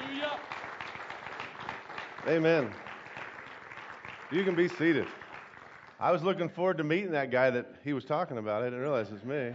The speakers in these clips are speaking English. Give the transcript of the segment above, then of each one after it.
Amen. You can be seated. I was looking forward to meeting that guy that he was talking about. I didn't realize it's me.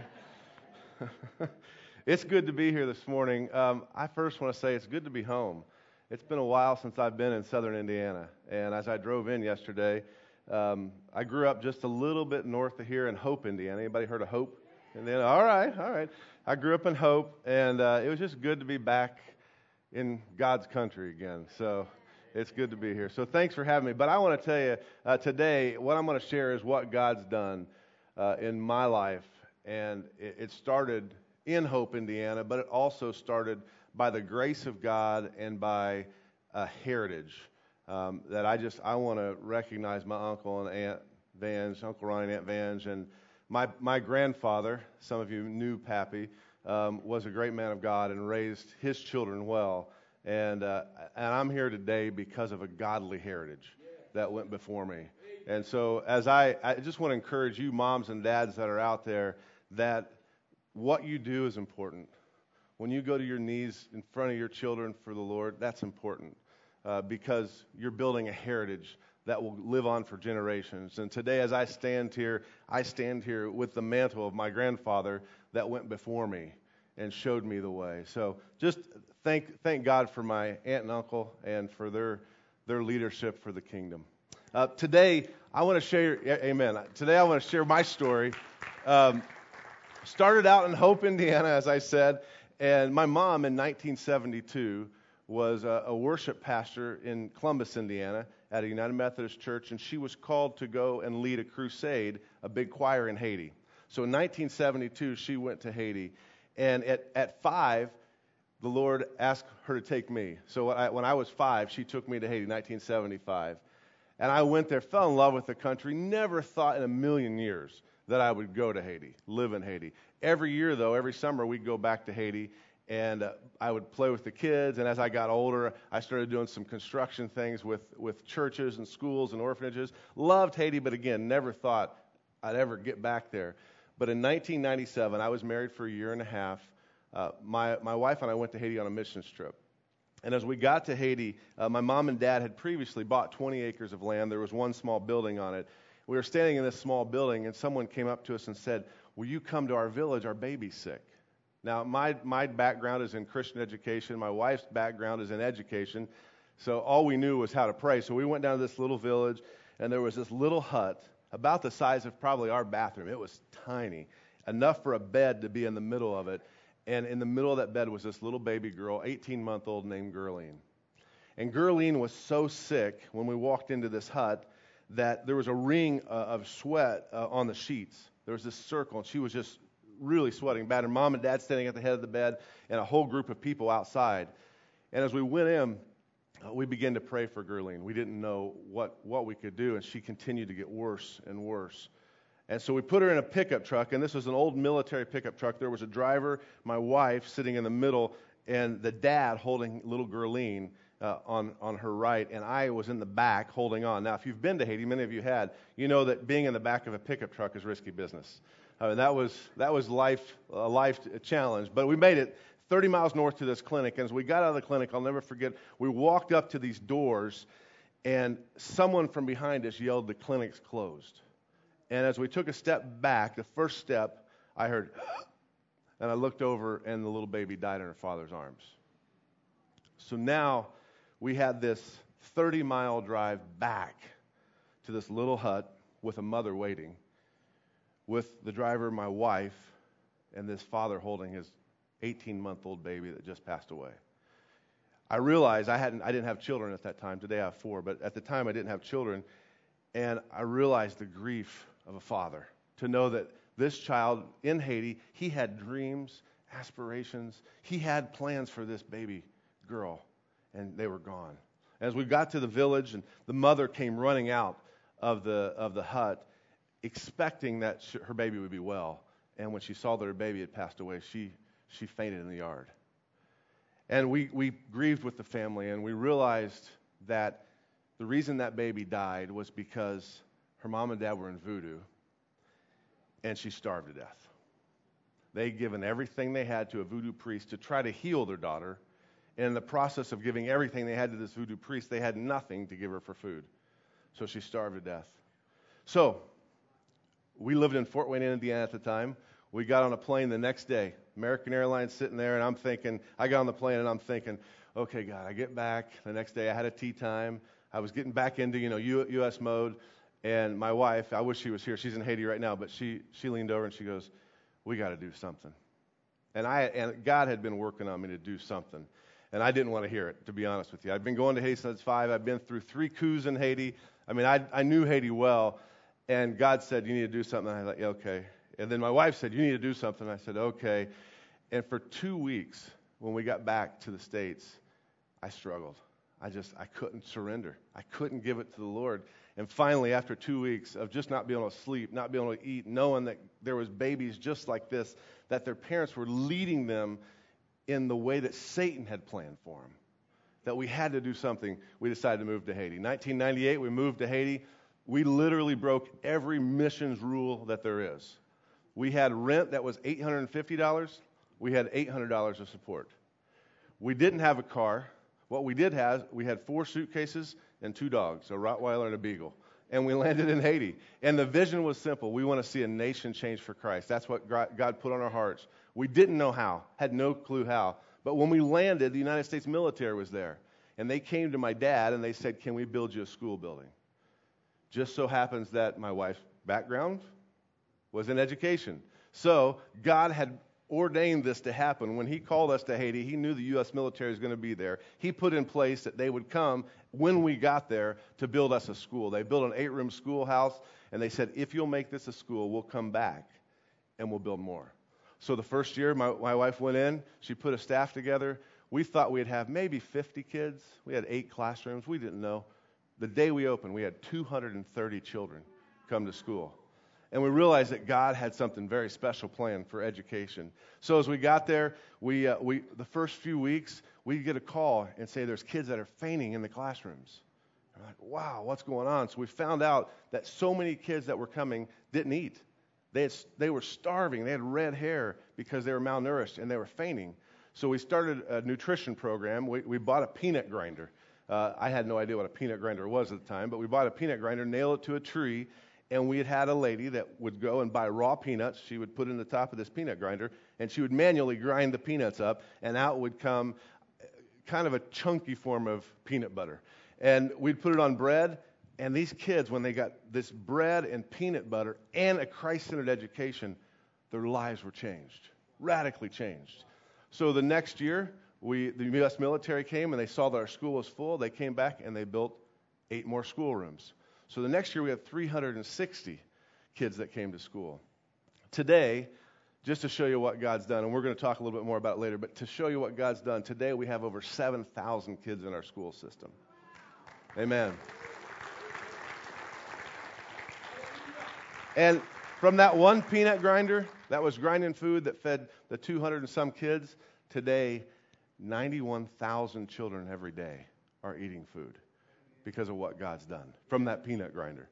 It's good to be here this morning. I first want to say it's good to be home. It's been a while since I've been in southern Indiana. And as I drove in yesterday, I grew up just a little bit north of here in Hope, Indiana. Anybody heard of Hope? Indiana? All right. I grew up in Hope, and it was just good to be back in God's country again. So it's good to be here. So thanks for having me. But I want to tell you today, what I'm going to share is what God's done in my life. And it started in Hope, Indiana, but it also started by the grace of God and by a heritage that I want to recognize my uncle and Aunt Vange, Uncle Ronnie and Aunt Vange. And my grandfather, some of you knew Pappy, was a great man of God and raised his children well. And I'm here today because of a godly heritage that went before me. And so as I just want to encourage you moms and dads that are out there that what you do is important. When you go to your knees in front of your children for the Lord, that's important because you're building a heritage that will live on for generations. And today as I stand here with the mantle of my grandfather that went before me and showed me the way. So just thank God for my aunt and uncle and for their leadership for the kingdom. Today I want to share, amen. Today I want to share my story. Started out in Hope, Indiana, as I said, and my mom in 1972 was a worship pastor in Columbus, Indiana, at a United Methodist church, and she was called to go and lead a crusade, a big choir in Haiti. So in 1972, she went to Haiti, and at 5, the Lord asked her to take me. So when I was 5, she took me to Haiti, 1975. And I went there, fell in love with the country, never thought in a million years that I would go to Haiti, live in Haiti. Every year, though, every summer, we'd go back to Haiti, and I would play with the kids. And as I got older, I started doing some construction things with churches and schools and orphanages. Loved Haiti, but again, never thought I'd ever get back there. But in 1997, I was married for a year and a half. My wife and I went to Haiti on a missions trip. And as we got to Haiti, my mom and dad had previously bought 20 acres of land. There was one small building on it. We were standing in this small building, and someone came up to us and said, "Will you come to our village? Our baby's sick." Now, my background is in Christian education. My wife's background is in education. So all we knew was how to pray. So we went down to this little village, and there was this little hut about the size of probably our bathroom. It was tiny, enough for a bed to be in the middle of it. And in the middle of that bed was this little baby girl, 18-month-old, named Gurleen. And Gurleen was so sick when we walked into this hut that there was a ring of sweat on the sheets. There was this circle, and she was just really sweating bad. Her mom and dad standing at the head of the bed, and a whole group of people outside. And as we went in, we began to pray for Gurleen. We didn't know what we could do, and she continued to get worse and worse. And so we put her in a pickup truck, and this was an old military pickup truck. There was a driver, my wife, sitting in the middle, and the dad holding little Gurleen on her right, and I was in the back holding on. Now, if you've been to Haiti, many of you had, you know that being in the back of a pickup truck is risky business. I mean, that was a life challenge. But we made it 30 miles north to this clinic, and as we got out of the clinic, I'll never forget, we walked up to these doors, and someone from behind us yelled, "The clinic's closed." And as we took a step back, the first step, I heard, and I looked over, and the little baby died in her father's arms. So now we had this 30-mile drive back to this little hut with a mother waiting, with the driver, my wife, and this father holding his 18-month-old baby that just passed away. I realized I didn't have children at that time. Today I have 4, but at the time I didn't have children, and I realized the grief of a father to know that this child in Haiti, he had dreams, aspirations. He had plans for this baby girl, and they were gone. As we got to the village, and the mother came running out of the hut, expecting that her baby would be well. And when she saw that her baby had passed away, she fainted in the yard. And we grieved with the family, and we realized that the reason that baby died was because her mom and dad were in voodoo, and she starved to death. They'd given everything they had to a voodoo priest to try to heal their daughter, And in the process of giving everything they had to this voodoo priest, they had nothing to give her for food. So she starved to death. So we lived in Fort Wayne, Indiana at the time. We got on a plane the next day. American Airlines sitting there, and I got on the plane, and I'm thinking, okay, God, I get back. The next day I had a tea time. I was getting back into, U.S. mode. And my wife, I wish she was here. She's in Haiti right now, but she leaned over and she goes, we got to do something. And God had been working on me to do something. And I didn't want to hear it, to be honest with you. I've been going to Haiti since 5. I've been through 3 coups in Haiti. I mean, I knew Haiti well. And God said, you need to do something. And I was like, yeah, okay. And then my wife said, you need to do something. I said, okay. And for 2 weeks, when we got back to the States, I struggled. I couldn't surrender. I couldn't give it to the Lord. And finally, after 2 weeks of just not being able to sleep, not being able to eat, knowing that there was babies just like this, that their parents were leading them in the way that Satan had planned for them, that we had to do something, we decided to move to Haiti. 1998, we moved to Haiti. We literally broke every missions rule that there is. We had rent that was $850. We had $800 of support. We didn't have a car. What we did have, we had 4 suitcases and 2 dogs, a Rottweiler and a Beagle. And we landed in Haiti. And the vision was simple. We want to see a nation change for Christ. That's what God put on our hearts. We didn't know how, had no clue how. But when we landed, the United States military was there. And they came to my dad and they said, can we build you a school building? Just so happens that my wife's background was in education. So God had ordained this to happen. When he called us to Haiti, he knew the U.S. military was going to be there. He put in place that they would come when we got there to build us a school. They built an 8-room schoolhouse, and they said, if you'll make this a school, we'll come back and we'll build more. So the first year, my wife went in. She put a staff together. We thought we'd have maybe 50 kids. We had 8 classrooms. We didn't know. The day we opened, we had 230 children come to school. And we realized that God had something very special planned for education. So as we got there, the first few weeks, we get a call and say there's kids that are fainting in the classrooms. We're like, wow, what's going on? So we found out that so many kids that were coming didn't eat. They were starving. They had red hair because they were malnourished, and they were fainting. So we started a nutrition program. We bought a peanut grinder. I had no idea what a peanut grinder was at the time, but we bought a peanut grinder, nailed it to a tree, and we had a lady that would go and buy raw peanuts. She would put in the top of this peanut grinder, and she would manually grind the peanuts up, and out would come kind of a chunky form of peanut butter. And we'd put it on bread, and these kids, when they got this bread and peanut butter and a Christ-centered education, their lives were changed, radically changed. So the next year, the U.S. military came, and they saw that our school was full. They came back, and they built 8 more schoolrooms. So the next year, we had 360 kids that came to school. Today, just to show you what God's done, and we're going to talk a little bit more about it later, but to show you what God's done, today we have over 7,000 kids in our school system. Amen. And from that one peanut grinder that was grinding food that fed the 200 and some kids, today 91,000 children every day are eating food because of what God's done from that peanut grinder.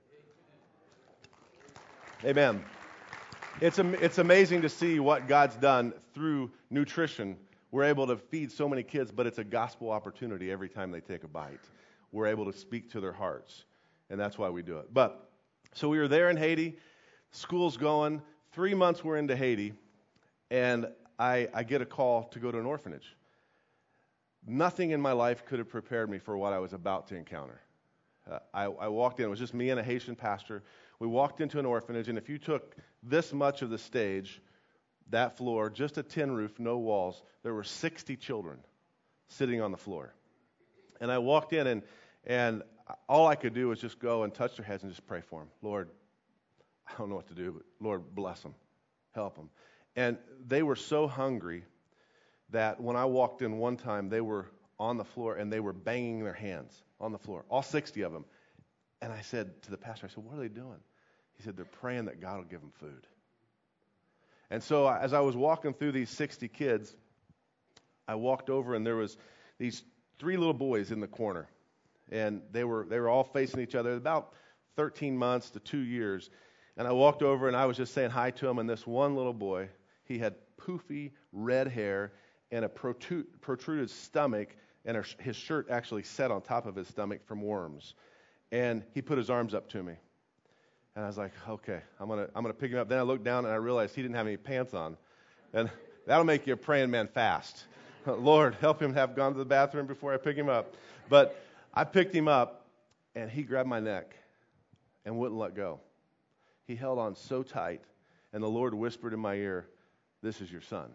Amen. It's amazing to see what God's done through nutrition. We're able to feed so many kids, but it's a gospel opportunity every time they take a bite. We're able to speak to their hearts, and that's why we do it. But so we were there in Haiti. School's going. 3 months we're into Haiti, and I get a call to go to an orphanage. Nothing in my life could have prepared me for what I was about to encounter. I walked in. It was just me and a Haitian pastor. We walked into an orphanage, and if you took this much of the stage, that floor, just a tin roof, no walls, there were 60 children sitting on the floor. And I walked in, and all I could do was just go and touch their heads and just pray for them. Lord, I don't know what to do, but Lord, bless them. Help them. And they were so hungry that when I walked in one time, they were on the floor, and they were banging their hands on the floor, all 60 of them. And I said to the pastor, I said, what are they doing? He said, they're praying that God will give them food. And so as I was walking through these 60 kids, I walked over, and there was these 3 little boys in the corner. And they were all facing each other, about 13 months to 2 years. And I walked over, and I was just saying hi to them, and this one little boy, he had poofy red hair, and a protruded stomach, and his shirt actually set on top of his stomach from worms. And he put his arms up to me. And I was like, okay, I'm gonna pick him up. Then I looked down and I realized he didn't have any pants on. And that'll make you a praying man fast. Lord, help him have gone to the bathroom before I pick him up. But I picked him up, and he grabbed my neck and wouldn't let go. He held on so tight, and the Lord whispered in my ear, "This is your son."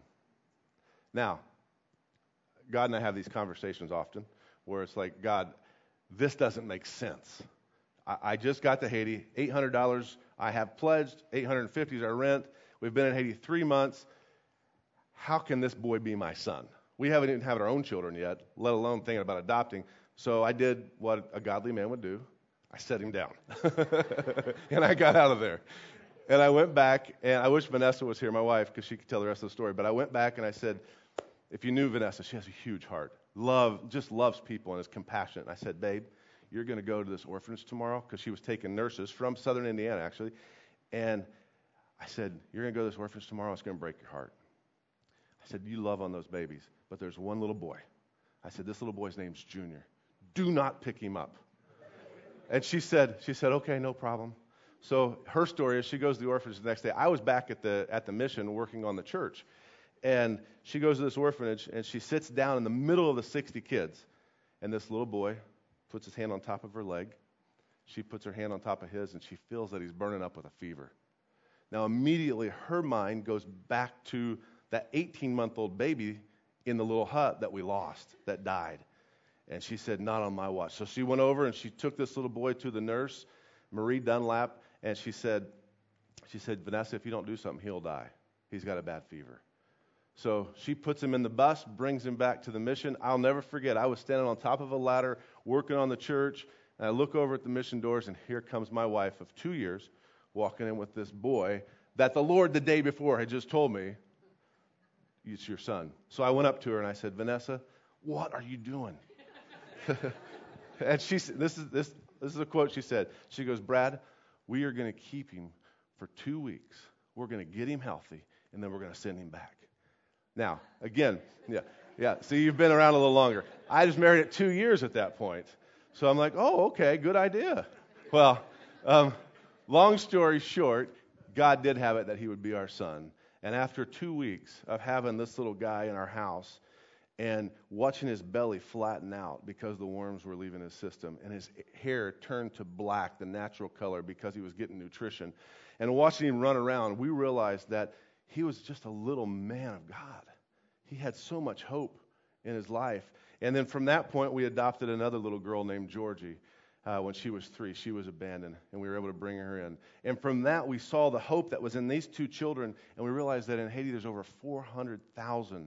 Now, God and I have these conversations often where it's like, God, this doesn't make sense. I just got to Haiti, $800 I have pledged, $850 is our rent. We've been in Haiti 3 months. How can this boy be my son? We haven't even had our own children yet, let alone thinking about adopting. So I did what a godly man would do. I set him down. And I got out of there. And I went back, and I wish Vanessa was here, my wife, because she could tell the rest of the story. But I went back and I said, if you knew Vanessa, she has a huge heart. Just loves people and is compassionate. And I said, babe, you're going to go to this orphanage tomorrow, because she was taking nurses from southern Indiana, actually. And I said, you're going to go to this orphanage tomorrow. It's going to break your heart. I said, you love on those babies, but there's one little boy. I said, this little boy's name's Junior. Do not pick him up. And she said, okay, no problem. So her story is she goes to the orphanage the next day. I was back at the mission working on the church. And she goes to this orphanage, and she sits down in the middle of the 60 kids. And this little boy puts his hand on top of her leg. She puts her hand on top of his, and she feels that he's burning up with a fever. Now, immediately, her mind goes back to that 18-month-old baby in the little hut that we lost, that died. And she said, not on my watch. So she went over, and she took this little boy to the nurse, Marie Dunlap, and she said, Vanessa, if you don't do something, he'll die. He's got a bad fever. So she puts him in the bus, brings him back to the mission. I'll never forget, I was standing on top of a ladder working on the church, and I look over at the mission doors, and here comes my wife of 2 years walking in with this boy that the Lord the day before had just told me, it's your son. So I went up to her, and I said, Vanessa, what are you doing? And she said, this is a quote she said. She goes, Brad, we are going to keep him for 2 weeks. We're going to get him healthy, and then we're going to send him back. Now, again, yeah. So you've been around a little longer. I was married at 2 years at that point. So I'm like, oh, okay, good idea. Well, long story short, God did have it that he would be our son. And after 2 weeks of having this little guy in our house and watching his belly flatten out because the worms were leaving his system, and his hair turned to black, the natural color, because he was getting nutrition, and watching him run around, we realized that he was just a little man of God. He had so much hope in his life. And then from that point, we adopted another little girl named Georgie. When she was 3, she was abandoned, and we were able to bring her in. And from that, we saw the hope that was in these 2 children, and we realized that in Haiti, there's over 400,000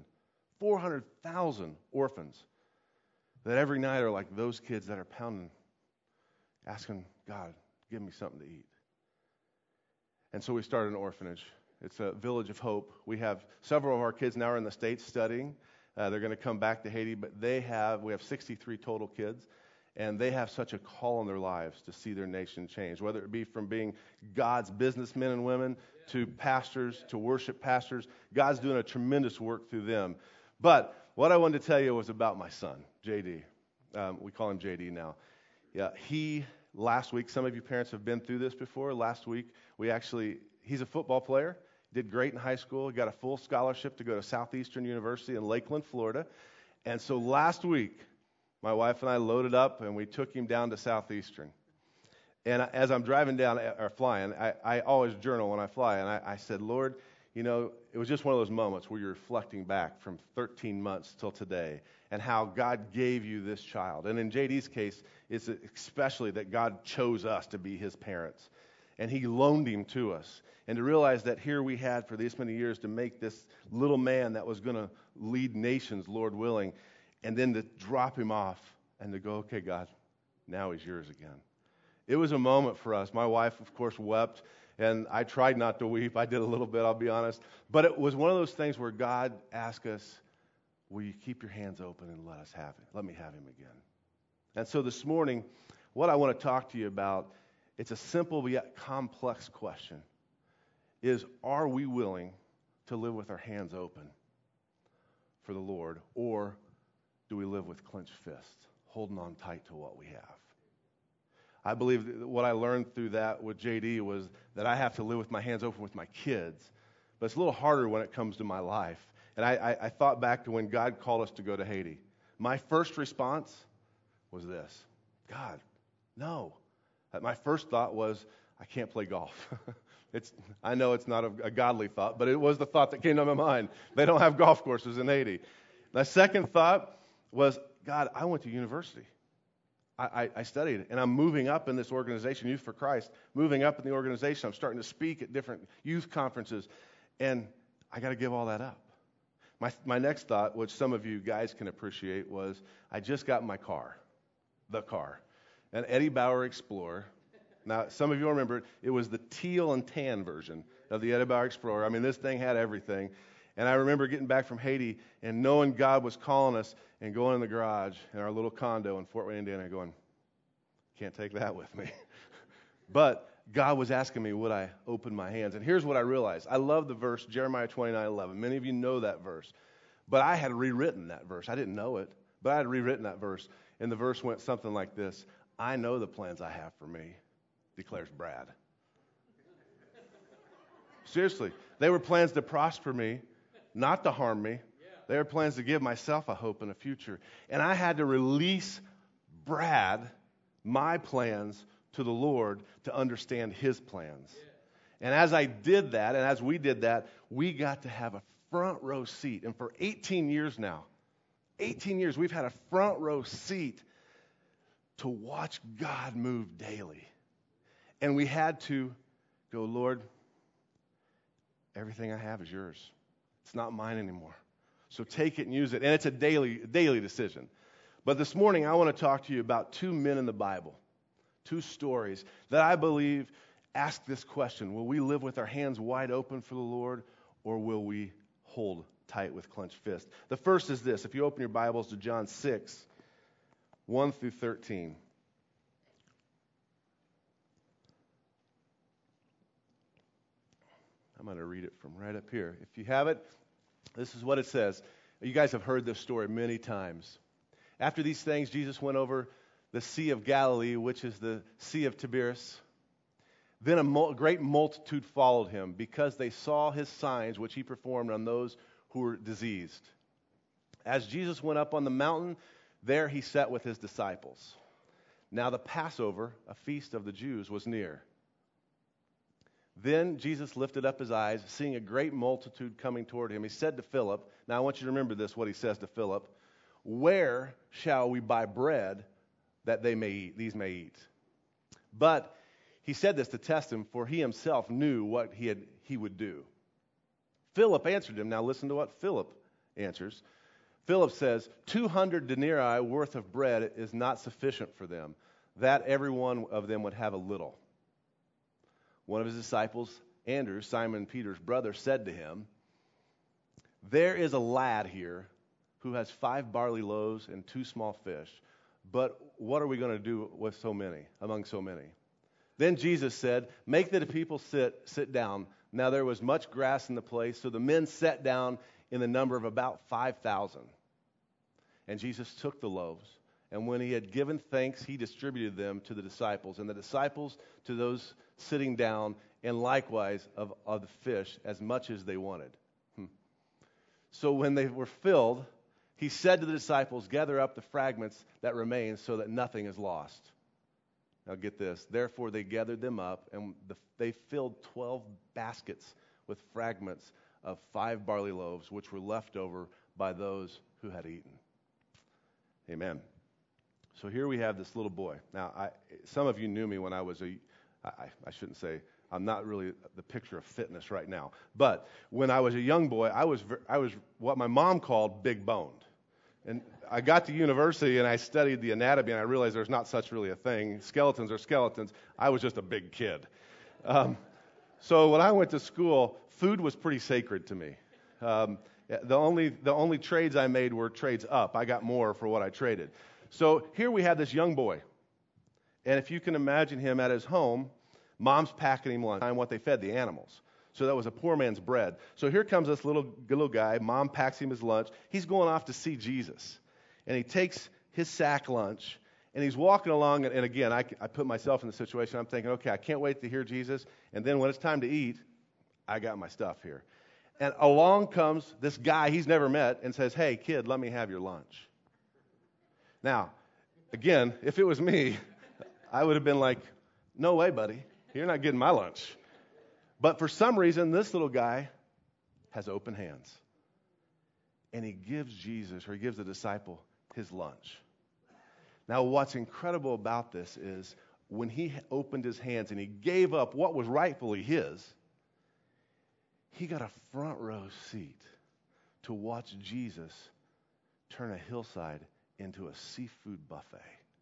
orphans that every night are like those kids that are pounding, asking, God, give me something to eat. And so we started an orphanage. It's a village of hope. We have several of our kids now are in the States studying. They're going to come back to Haiti, but we have 63 total kids, and they have such a call in their lives to see their nation change, whether it be from being God's businessmen and women to pastors, to worship pastors. God's doing a tremendous work through them. But what I wanted to tell you was about my son, JD. We call him JD now. Yeah, last week, some of you parents have been through this before. Last week, he's a football player. Did great in high school. He got a full scholarship to go to Southeastern University in Lakeland, Florida. And so last week, my wife and I loaded up, and we took him down to Southeastern. And as I'm driving down or flying, I always journal when I fly. And I said, Lord, it was just one of those moments where you're reflecting back from 13 months till today and how God gave you this child. And in JD's case, it's especially that God chose us to be his parents. And he loaned him to us. And to realize that here we had for these many years to make this little man that was going to lead nations, Lord willing, and then to drop him off and to go, okay, God, now he's yours again. It was a moment for us. My wife, of course, wept, and I tried not to weep. I did a little bit, I'll be honest. But it was one of those things where God asked us, will you keep your hands open and let me have him again? And so this morning, what I want to talk to you about, it's a simple but yet complex question, is are we willing to live with our hands open for the Lord, or do we live with clenched fists, holding on tight to what we have? I believe that what I learned through that with JD was that I have to live with my hands open with my kids, but it's a little harder when it comes to my life. And I thought back to when God called us to go to Haiti. My first response was this: God, no. My first thought was, I can't play golf. I know it's not a godly thought, but it was the thought that came to my mind. They don't have golf courses in Haiti. My second thought was, God, I went to university. I studied, and I'm moving up in this organization, Youth for Christ, moving up in the organization. I'm starting to speak at different youth conferences, and I got to give all that up. My next thought, which some of you guys can appreciate, was I just got my car, an Eddie Bauer Explorer. Now, some of you remember it was the teal and tan version of the Eddie Bauer Explorer. I mean, this thing had everything. And I remember getting back from Haiti and knowing God was calling us and going in the garage in our little condo in Fort Wayne, Indiana, going, can't take that with me. But God was asking me, would I open my hands? And here's what I realized. I love the verse, Jeremiah 29:11. Many of you know that verse. But I had rewritten that verse. I didn't know it, but I had rewritten that verse. And the verse went something like this: I know the plans I have for me, declares Brad. Seriously, they were plans to prosper me, not to harm me. They were plans to give myself a hope and a future. And I had to release Brad, my plans, to the Lord to understand His plans. And as I did that, and as we did that, we got to have a front row seat. And for 18 years now, 18 years, we've had a front row seat to watch God move daily. And we had to go, Lord, everything I have is yours. It's not mine anymore. So take it and use it. And it's a daily decision. But this morning, I want to talk to you about two men in the Bible, two stories that I believe ask this question: will we live with our hands wide open for the Lord, or will we hold tight with clenched fists? The first is this. If you open your Bibles to John 6, 1 through 13. I'm going to read it from right up here. If you have it, this is what it says. You guys have heard this story many times. After these things, Jesus went over the Sea of Galilee, which is the Sea of Tiberias. Then a great multitude followed him, because they saw his signs, which he performed on those who were diseased. As Jesus went up on the mountain, there he sat with his disciples. Now the Passover, a feast of the Jews, was near. Then Jesus lifted up his eyes, seeing a great multitude coming toward him. He said to Philip, now I want you to remember this, what he says to Philip: where shall we buy bread that these may eat? But he said this to test him, for he himself knew what he would do. Philip answered him. Now listen to what Philip answers. Philip says, 200 denarii worth of bread is not sufficient for them, that every one of them would have a little. One of his disciples, Andrew, Simon Peter's brother, said to him, there is a lad here who has 5 barley loaves and 2 small fish, but what are we going to do with among so many? Then Jesus said, make the people sit down. Now there was much grass in the place, so the men sat down in the number of about 5,000. And Jesus took the loaves, and when he had given thanks, he distributed them to the disciples, and the disciples to those sitting down, and likewise of the fish, as much as they wanted. So when they were filled, he said to the disciples, gather up the fragments that remain so that nothing is lost. Now get this. Therefore they gathered them up, and they filled 12 baskets with fragments of 5 barley loaves, which were left over by those who had eaten. Amen. So here we have this little boy. Now, some of you knew me when I was I shouldn't say, I'm not really the picture of fitness right now. But when I was a young boy, I was what my mom called big boned. And I got to university and I studied the anatomy, and I realized there's not such really a thing. Skeletons are skeletons. I was just a big kid. So when I went to school, food was pretty sacred to me. The only trades I made were trades up. I got more for what I traded. So here we have this young boy. And if you can imagine him at his home, mom's packing him lunch, what they fed the animals. So that was a poor man's bread. So here comes this little guy. Mom packs him his lunch. He's going off to see Jesus. And he takes his sack lunch, and he's walking along. And again, I put myself in the situation. I'm thinking, okay, I can't wait to hear Jesus. And then when it's time to eat, I got my stuff here. And along comes this guy he's never met and says, hey, kid, let me have your lunch. Now, again, if it was me, I would have been like, no way, buddy. You're not getting my lunch. But for some reason, this little guy has open hands. And he gives Jesus, or he gives the disciple, his lunch. Now, what's incredible about this is when he opened his hands and he gave up what was rightfully his, he got a front row seat to watch Jesus turn a hillside into a seafood buffet.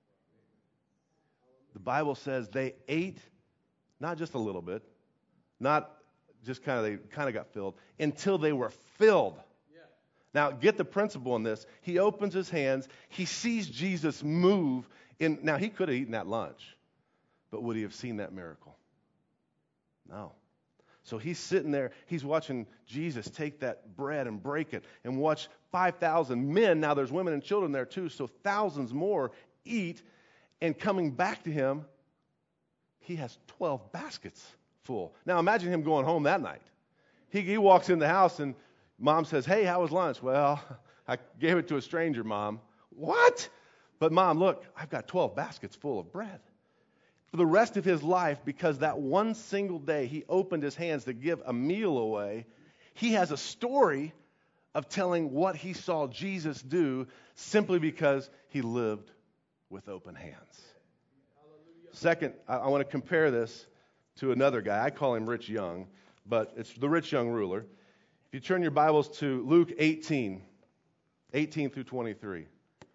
The Bible says they ate not just a little bit, not just they kind of got filled, until they were filled. Yeah. Now, get the principle in this. He opens his hands. He sees Jesus move. Now, he could have eaten that lunch, but would he have seen that miracle? No. So he's sitting there. He's watching Jesus take that bread and break it and watch 5,000 men. Now, there's women and children there, too, so thousands more eat. And coming back to him, he has 12 baskets full. Now imagine him going home that night. He walks in the house and mom says, hey, how was lunch? Well, I gave it to a stranger, Mom. What? But Mom, look, I've got 12 baskets full of bread. For the rest of his life, because that one single day he opened his hands to give a meal away, he has a story of telling what he saw Jesus do simply because he lived with open hands. Second, I want to compare this to another guy. I call him Rich Young, but it's the rich young ruler. If you turn your Bibles to Luke 18 through 23.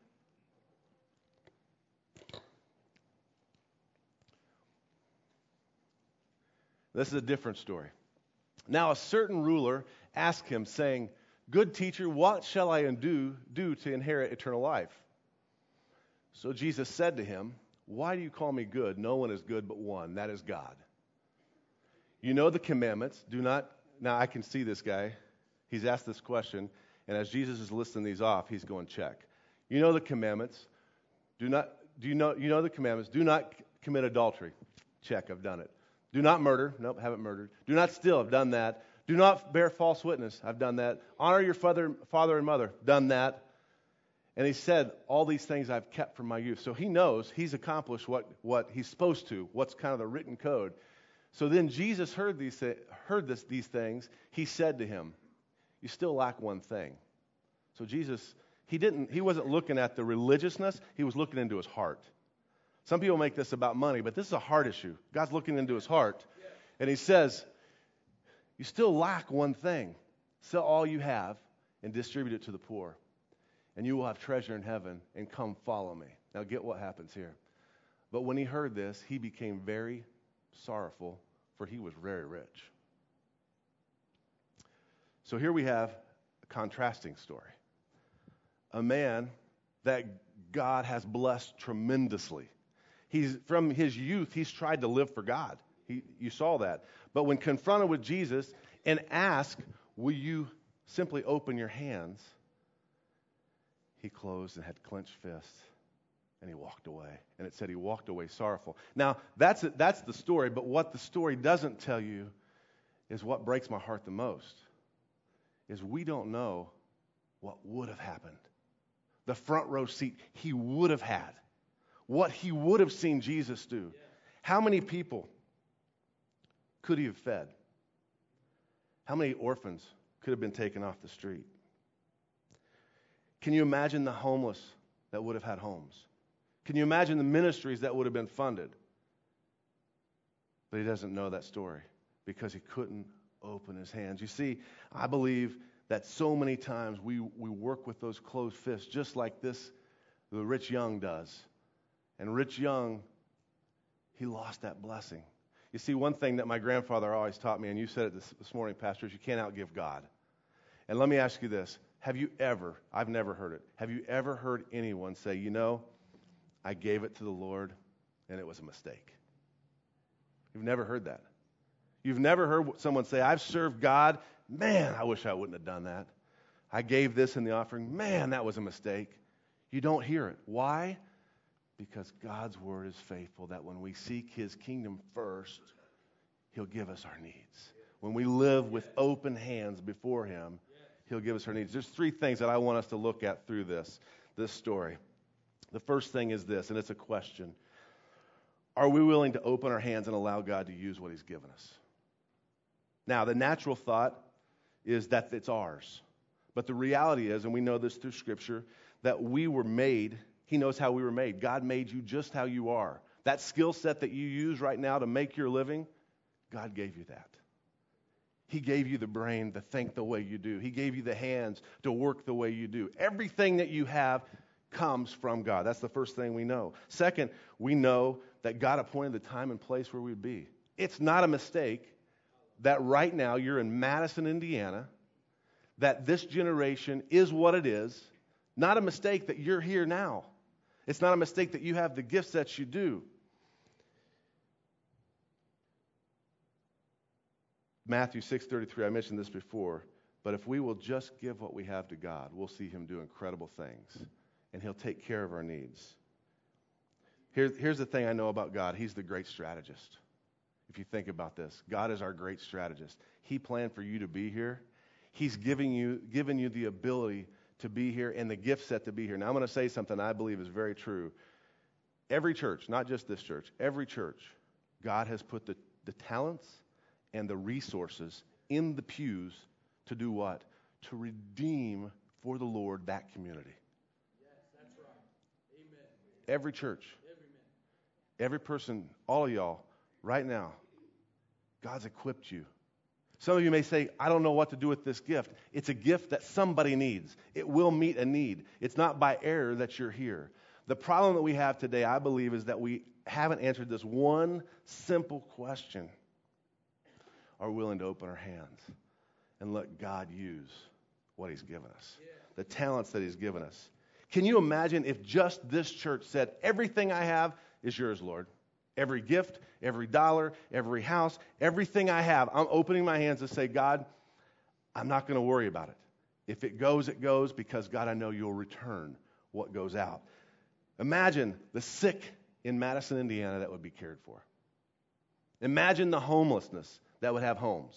This is a different story. Now a certain ruler asked him, saying, good teacher, what shall I do to inherit eternal life? So Jesus said to him, why do you call me good? No one is good but one, that is God. You know the commandments. Now I can see this guy. He's asked this question, and as Jesus is listing these off, he's going, check. You know the commandments. You know the commandments. Do not commit adultery. Check, I've done it. Do not murder. Nope, haven't murdered. Do not steal. I've done that. Do not bear false witness. I've done that. Honor your father and mother. Done that. And he said, all these things I've kept from my youth. So he knows he's accomplished what he's supposed to, what's kind of the written code. So then Jesus heard these things. He said to him, you still lack one thing. So Jesus, he wasn't looking at the religiousness. He was looking into his heart. Some people make this about money, but this is a heart issue. God's looking into his heart. And he says, you still lack one thing. Sell all you have and distribute it to the poor. And you will have treasure in heaven, and come follow me. Now get what happens here. But when he heard this, he became very sorrowful, for he was very rich. So here we have a contrasting story. A man that God has blessed tremendously. From his youth, he's tried to live for God. You saw that. But when confronted with Jesus and asked, will you simply open your hands? He closed and had clenched fists, and he walked away. And it said he walked away sorrowful. Now, that's the story, but what the story doesn't tell you is what breaks my heart the most, is we don't know what would have happened. The front row seat he would have had. What he would have seen Jesus do. How many people could he have fed? How many orphans could have been taken off the street? Can you imagine the homeless that would have had homes? Can you imagine the ministries that would have been funded? But he doesn't know that story because he couldn't open his hands. You see, I believe that so many times we work with those closed fists, just like the Rich Young does. And Rich Young, he lost that blessing. You see, one thing that my grandfather always taught me, and you said it this morning, Pastor, is you can't outgive God. And let me ask you this. Have you ever, I've never heard it, have you ever heard anyone say, you know, I gave it to the Lord and it was a mistake? You've never heard that. You've never heard someone say, I've served God. Man, I wish I wouldn't have done that. I gave this in the offering. Man, that was a mistake. You don't hear it. Why? Because God's word is faithful, that when we seek his kingdom first, he'll give us our needs. When we live with open hands before him, he'll give us our needs. There's three things that I want us to look at through this story. The first thing is this, and it's a question. Are we willing to open our hands and allow God to use what he's given us? Now, the natural thought is that it's ours. But the reality is, and we know this through Scripture, that we were made. He knows how we were made. God made you just how you are. That skill set that you use right now to make your living, God gave you that. He gave you the brain to think the way you do. He gave you the hands to work the way you do. Everything that you have comes from God. That's the first thing we know. Second, we know that God appointed the time and place where we'd be. It's not a mistake that right now you're in Madison, Indiana, that this generation is what it is. Not a mistake that you're here now. It's not a mistake that you have the gifts that you do. Matthew 6:33, I mentioned this before, but if we will just give what we have to God, we'll see him do incredible things, and he'll take care of our needs. Here's the thing I know about God. He's the great strategist. If you think about this, God is our great strategist. He planned for you to be here. He's given you the ability to be here and the gift set to be here. Now, I'm going to say something I believe is very true. Every church, not just this church, every church, God has put the talents and the resources in the pews to do what? To redeem for the Lord that community. Yes, that's right. Amen. Every church, every person, all of y'all, right now, God's equipped you. Some of you may say, I don't know what to do with this gift. It's a gift that somebody needs. It will meet a need. It's not by error that you're here. The problem that we have today, I believe, is that we haven't answered this one simple question. Are we willing to open our hands and let God use what he's given us? Yeah. The talents that he's given us. Can you imagine if just this church said, everything I have is yours, Lord? Every gift, every dollar, every house, everything I have, I'm opening my hands to say, God, I'm not going to worry about it. If it goes, it goes, because, God, I know you'll return what goes out. Imagine the sick in Madison, Indiana that would be cared for. Imagine the homelessness that would have homes.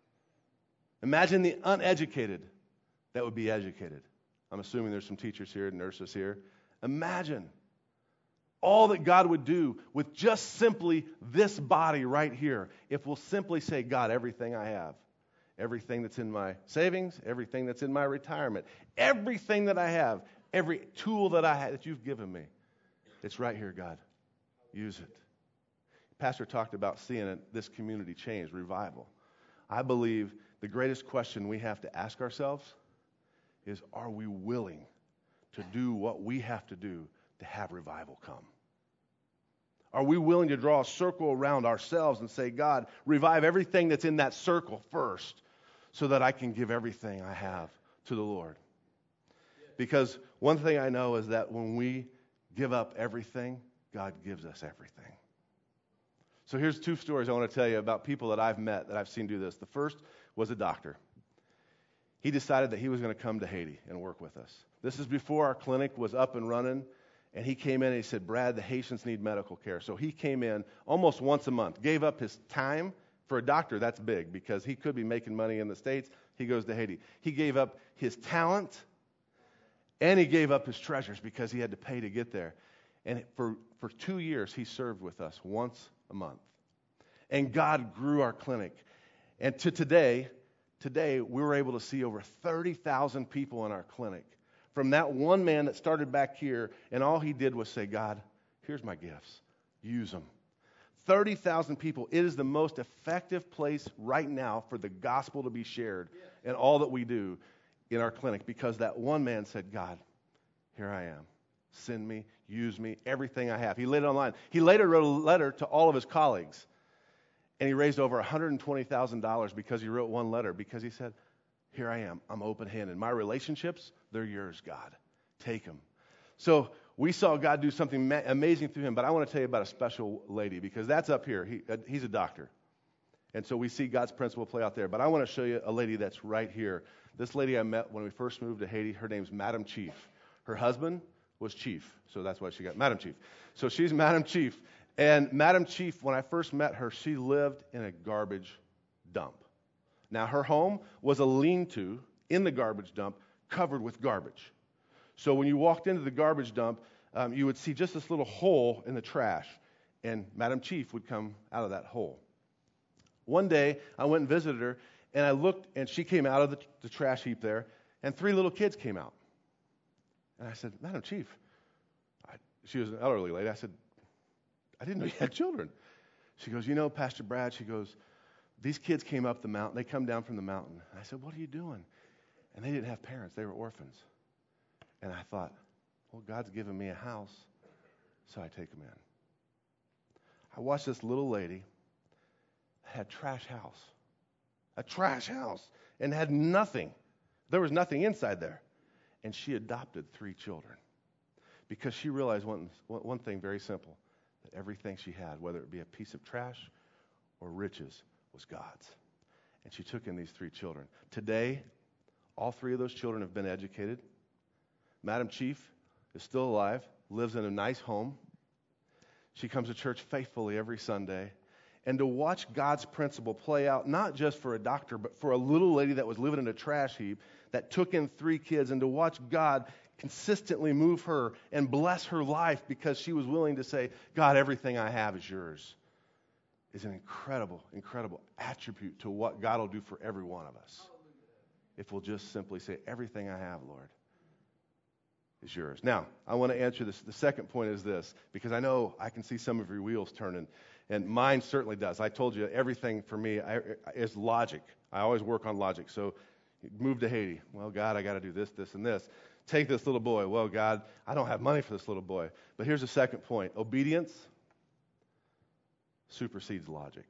Imagine the uneducated that would be educated. I'm assuming there's some teachers here, nurses here. Imagine all that God would do with just simply this body right here if we'll simply say, God, everything I have, everything that's in my savings, everything that's in my retirement, everything that I have, every tool that I have that you've given me, it's right here, God. Use it. Pastor talked about seeing this community change, revival. I believe the greatest question we have to ask ourselves is, are we willing to do what we have to do to have revival come? Are we willing to draw a circle around ourselves and say, God, revive everything that's in that circle first so that I can give everything I have to the Lord? Because one thing I know is that when we give up everything, God gives us everything. So here's two stories I want to tell you about people that I've met that I've seen do this. The first was a doctor. He decided that he was going to come to Haiti and work with us. This is before our clinic was up and running, and he came in and he said, Brad, the Haitians need medical care. So he came in almost once a month, gave up his time. For a doctor, that's big because he could be making money in the States. He goes to Haiti. He gave up his talent, and he gave up his treasures because he had to pay to get there. And for 2 years, he served with us once a month. And God grew our clinic. And to today, we were able to see over 30,000 people in our clinic. From that one man that started back here, and all he did was say, God, here's my gifts. Use them. 30,000 people. It is the most effective place right now for the gospel to be shared and all that we do in our clinic, because that one man said, God, here I am. Send me, use me, everything I have. He laid it online. He later wrote a letter to all of his colleagues, and he raised over $120,000 because he wrote one letter, because he said, here I am. I'm open-handed. My relationships, they're yours, God. Take them. So we saw God do something amazing through him, but I want to tell you about a special lady, because that's up here. He's a doctor. And so we see God's principle play out there. But I want to show you a lady that's right here. This lady I met when we first moved to Haiti, her name's Madam Chief. Her husband was Chief, so that's why she got Madam Chief. So she's Madam Chief. And Madam Chief, when I first met her, she lived in a garbage dump. Now, her home was a lean-to in the garbage dump covered with garbage. So when you walked into the garbage dump, you would see just this little hole in the trash, and Madam Chief would come out of that hole. One day, I went and visited her, and I looked, and she came out of the trash heap there, and 3 little kids came out. And I said, Madam Chief, she was an elderly lady. I said, I didn't know you had children. She goes, Pastor Brad, she goes, these kids came up the mountain. They come down from the mountain. I said, what are you doing? And they didn't have parents. They were orphans. And I thought, well, God's given me a house, so I take them in. I watched this little lady had a trash house, and had nothing. There was nothing inside there. And she adopted 3 children because she realized one thing very simple, that everything she had, whether it be a piece of trash or riches, was God's. And she took in these 3 children. Today, all 3 of those children have been educated. Madam Chief is still alive, lives in a nice home. She comes to church faithfully every Sunday. And to watch God's principle play out, not just for a doctor, but for a little lady that was living in a trash heap, that took in 3 kids, and to watch God consistently move her and bless her life because she was willing to say, God, everything I have is yours, is an incredible, incredible attribute to what God will do for every one of us. If we'll just simply say, everything I have, Lord, is yours. Now, I want to answer this. The second point is this, because I know I can see some of your wheels turning, and mine certainly does. I told you everything for me is logic. I always work on logic. So move to Haiti. Well, God, I got to do this, this, and this. Take this little boy. Well, God, I don't have money for this little boy. But here's the second point. Obedience supersedes logic.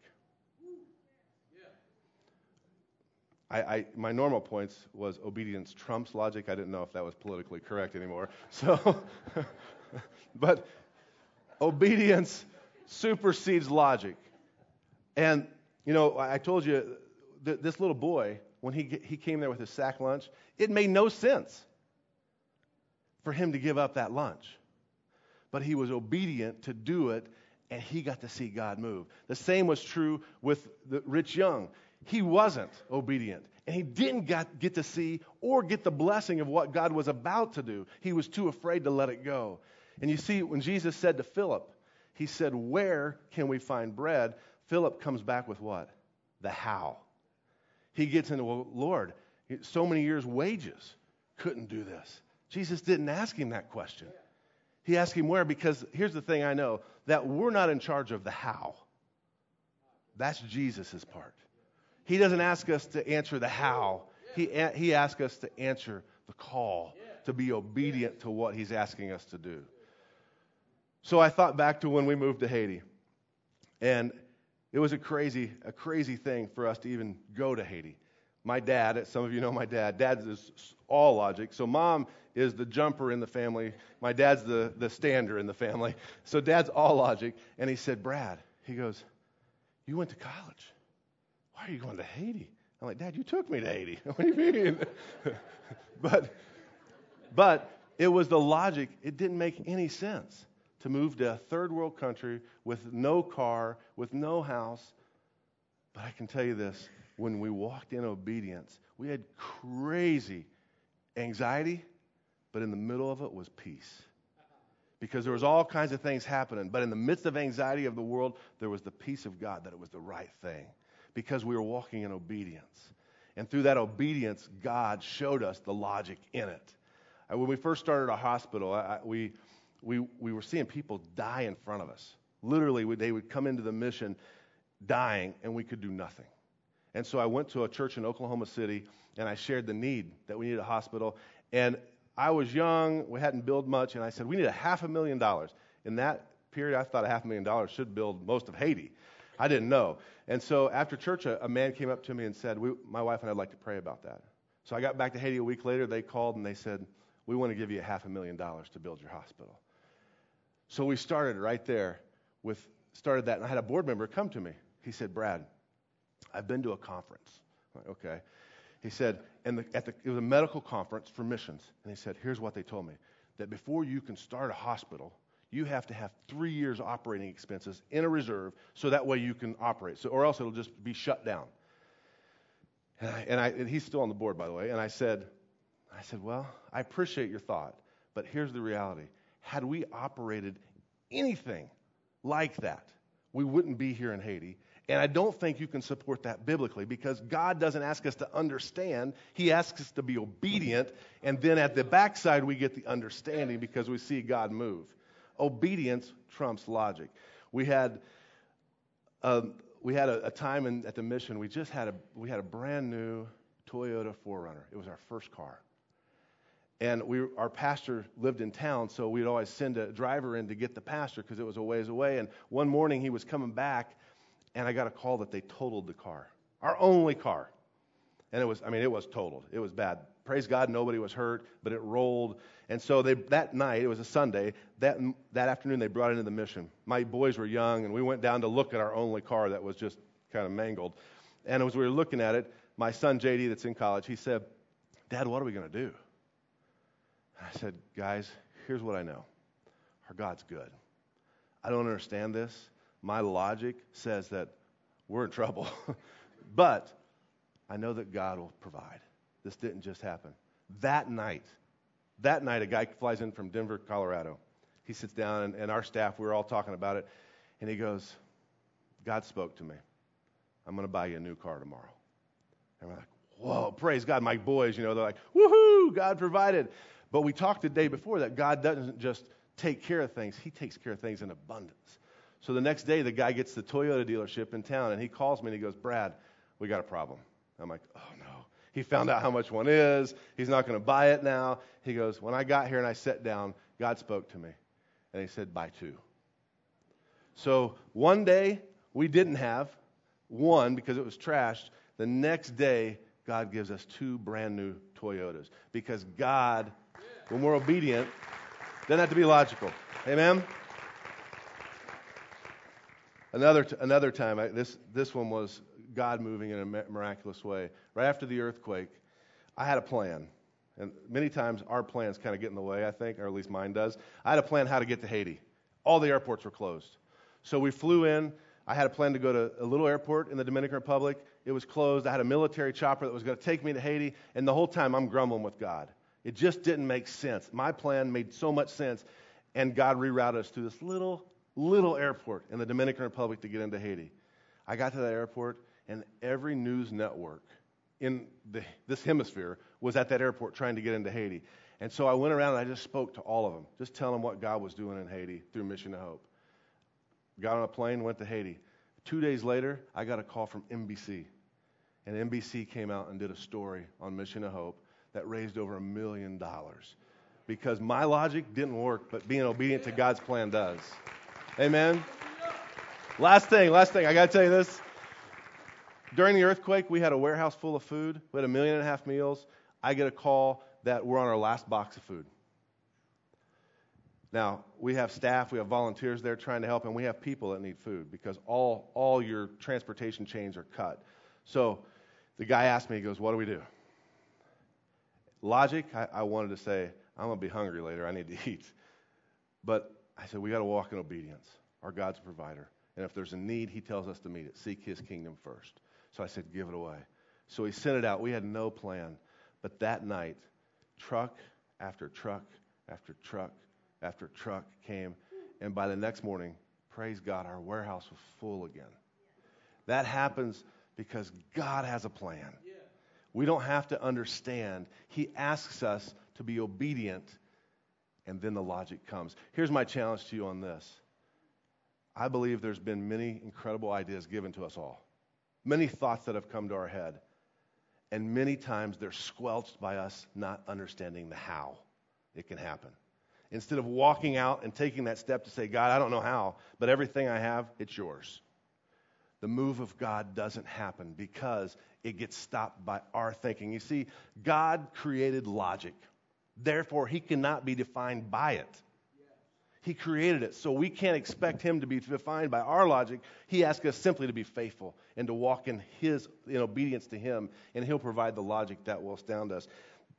My normal points was obedience trumps logic. I didn't know if that was politically correct anymore. So, but obedience supersedes logic. And, I told you that this little boy, when he came there with his sack lunch, it made no sense for him to give up that lunch. But he was obedient to do it, and he got to see God move. The same was true with the rich young. He wasn't obedient, and he didn't get to see or get the blessing of what God was about to do. He was too afraid to let it go. And you see, when Jesus said to Philip, he said, where can we find bread? Philip comes back with what? The how. He gets into, well, Lord, so many years' wages couldn't do this. Jesus didn't ask him that question. He asked him where, because here's the thing I know, that we're not in charge of the how. That's Jesus' part. He doesn't ask us to answer the how. He asks us to answer the call, to be obedient to what he's asking us to do. So I thought back to when we moved to Haiti, and it was a crazy thing for us to even go to Haiti. My dad, some of you know my dad is all logic. So mom is the jumper in the family. My dad's the stander in the family. So dad's all logic. And he said, Brad, he goes, you went to college. Why are you going to Haiti? I'm like, Dad, you took me to Haiti. What do you mean? But it was the logic. It didn't make any sense to move to a third world country with no car, with no house. But I can tell you this, when we walked in obedience, we had crazy anxiety, but in the middle of it was peace. Because there was all kinds of things happening, but in the midst of anxiety of the world, there was the peace of God that it was the right thing. Because we were walking in obedience. And through that obedience, God showed us the logic in it. When we first started our hospital, we were seeing people die in front of us. Literally, they would come into the mission dying, and we could do nothing. And so I went to a church in Oklahoma City, and I shared the need that we needed a hospital. And I was young, we hadn't built much, and I said, we need $500,000. In that period, I thought $500,000 should build most of Haiti. I didn't know. And so after church, a man came up to me and said, my wife and I would like to pray about that. So I got back to Haiti a week later. They called and they said, we want to give you $500,000 to build your hospital. So we started right there started that. And I had a board member come to me. He said, Brad, I've been to a conference. I'm like, okay. He said, it was a medical conference for missions. And he said, here's what they told me, that before you can start a hospital, you have to have 3 years operating expenses in a reserve so that way you can operate. So, or else it'll just be shut down. And he's still on the board, by the way. And I said, well, I appreciate your thought, but here's the reality. Had we operated anything like that, we wouldn't be here in Haiti. And I don't think you can support that biblically, because God doesn't ask us to understand. He asks us to be obedient. And then at the backside, we get the understanding because we see God move. Obedience trumps logic. We had a time at the mission. We had a brand new Toyota 4Runner. It was our first car. And our pastor lived in town, so we'd always send a driver in to get the pastor because it was a ways away. And one morning he was coming back, and I got a call that they totaled the car, our only car. And it was totaled. It was bad. Praise God, nobody was hurt, but it rolled. And so that night, it was a Sunday, that afternoon they brought it into the mission. My boys were young, and we went down to look at our only car that was just kind of mangled. And as we were looking at it, my son JD, that's in college, he said, Dad, what are we going to do? I said, guys, here's what I know. Our God's good. I don't understand this. My logic says that we're in trouble. But I know that God will provide. This didn't just happen. That night, a guy flies in from Denver, Colorado. He sits down, and our staff, we were all talking about it, and he goes, God spoke to me. I'm going to buy you a new car tomorrow. And we're like, whoa, praise God. My boys, they're like, woohoo, God provided. But we talked the day before that God doesn't just take care of things. He takes care of things in abundance. So the next day, the guy gets the Toyota dealership in town, and he calls me, and he goes, Brad, we got a problem. I'm like, oh, no. He found out how much one is. He's not going to buy it now. He goes, when I got here and I sat down, God spoke to me, and he said, buy 2. So one day, we didn't have one because it was trashed. The next day, God gives us 2 brand new Toyotas because God, when we're obedient, doesn't have to be logical. Amen? Another time, this one was God moving in a miraculous way. Right after the earthquake, I had a plan. And many times our plans kind of get in the way, I think, or at least mine does. I had a plan how to get to Haiti. All the airports were closed. So we flew in. I had a plan to go to a little airport in the Dominican Republic. It was closed. I had a military chopper that was going to take me to Haiti. And the whole time I'm grumbling with God. It just didn't make sense. My plan made so much sense. And God rerouted us to this little airport in the Dominican Republic to get into Haiti. I got to that airport, and every news network in this hemisphere was at that airport trying to get into Haiti. And so I went around and I just spoke to all of them, just telling them what God was doing in Haiti through Mission to Hope. Got on a plane, went to Haiti. 2 days later, I got a call from NBC. And NBC came out and did a story on Mission to Hope that raised over $1 million. Because my logic didn't work, but being obedient to God's plan does. Amen? Last thing, I got to tell you this. During the earthquake, we had a warehouse full of food. We had 1.5 million meals. I get a call that we're on our last box of food. Now, we have staff, we have volunteers there trying to help, and we have people that need food because all your transportation chains are cut. So the guy asked me, he goes, what do we do? Logic, I wanted to say, I'm going to be hungry later. I need to eat. But I said, we got to walk in obedience. Our God's a provider. And if there's a need, he tells us to meet it. Seek his kingdom first. So I said, give it away. So he sent it out. We had no plan. But that night, truck after truck after truck after truck came. And by the next morning, praise God, our warehouse was full again. That happens because God has a plan. We don't have to understand. He asks us to be obedient, and then the logic comes. Here's my challenge to you on this. I believe there's been many incredible ideas given to us all. Many thoughts that have come to our head. And many times they're squelched by us not understanding the how it can happen. Instead of walking out and taking that step to say, God, I don't know how, but everything I have, it's yours. The move of God doesn't happen because it gets stopped by our thinking. You see, God created logic. Therefore, he cannot be defined by it. He created it, so we can't expect him to be defined by our logic. He asks us simply to be faithful and to walk in obedience to him, and he'll provide the logic that will astound us.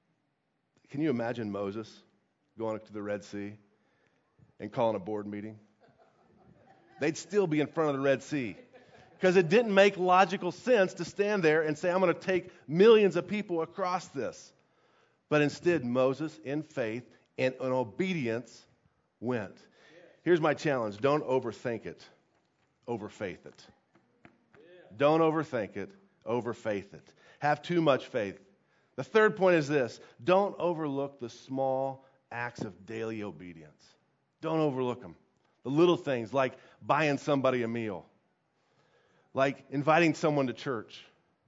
Can you imagine Moses going to the Red Sea and calling a board meeting? They'd still be in front of the Red Sea because it didn't make logical sense to stand there and say, I'm going to take millions of people across this. But instead, Moses, in faith and in obedience, went. Here's my challenge. Don't overthink it. Overfaith it. Don't overthink it. Overfaith it. Have too much faith. The third point is this. Don't overlook the small acts of daily obedience. Don't overlook them. The little things like buying somebody a meal, like inviting someone to church,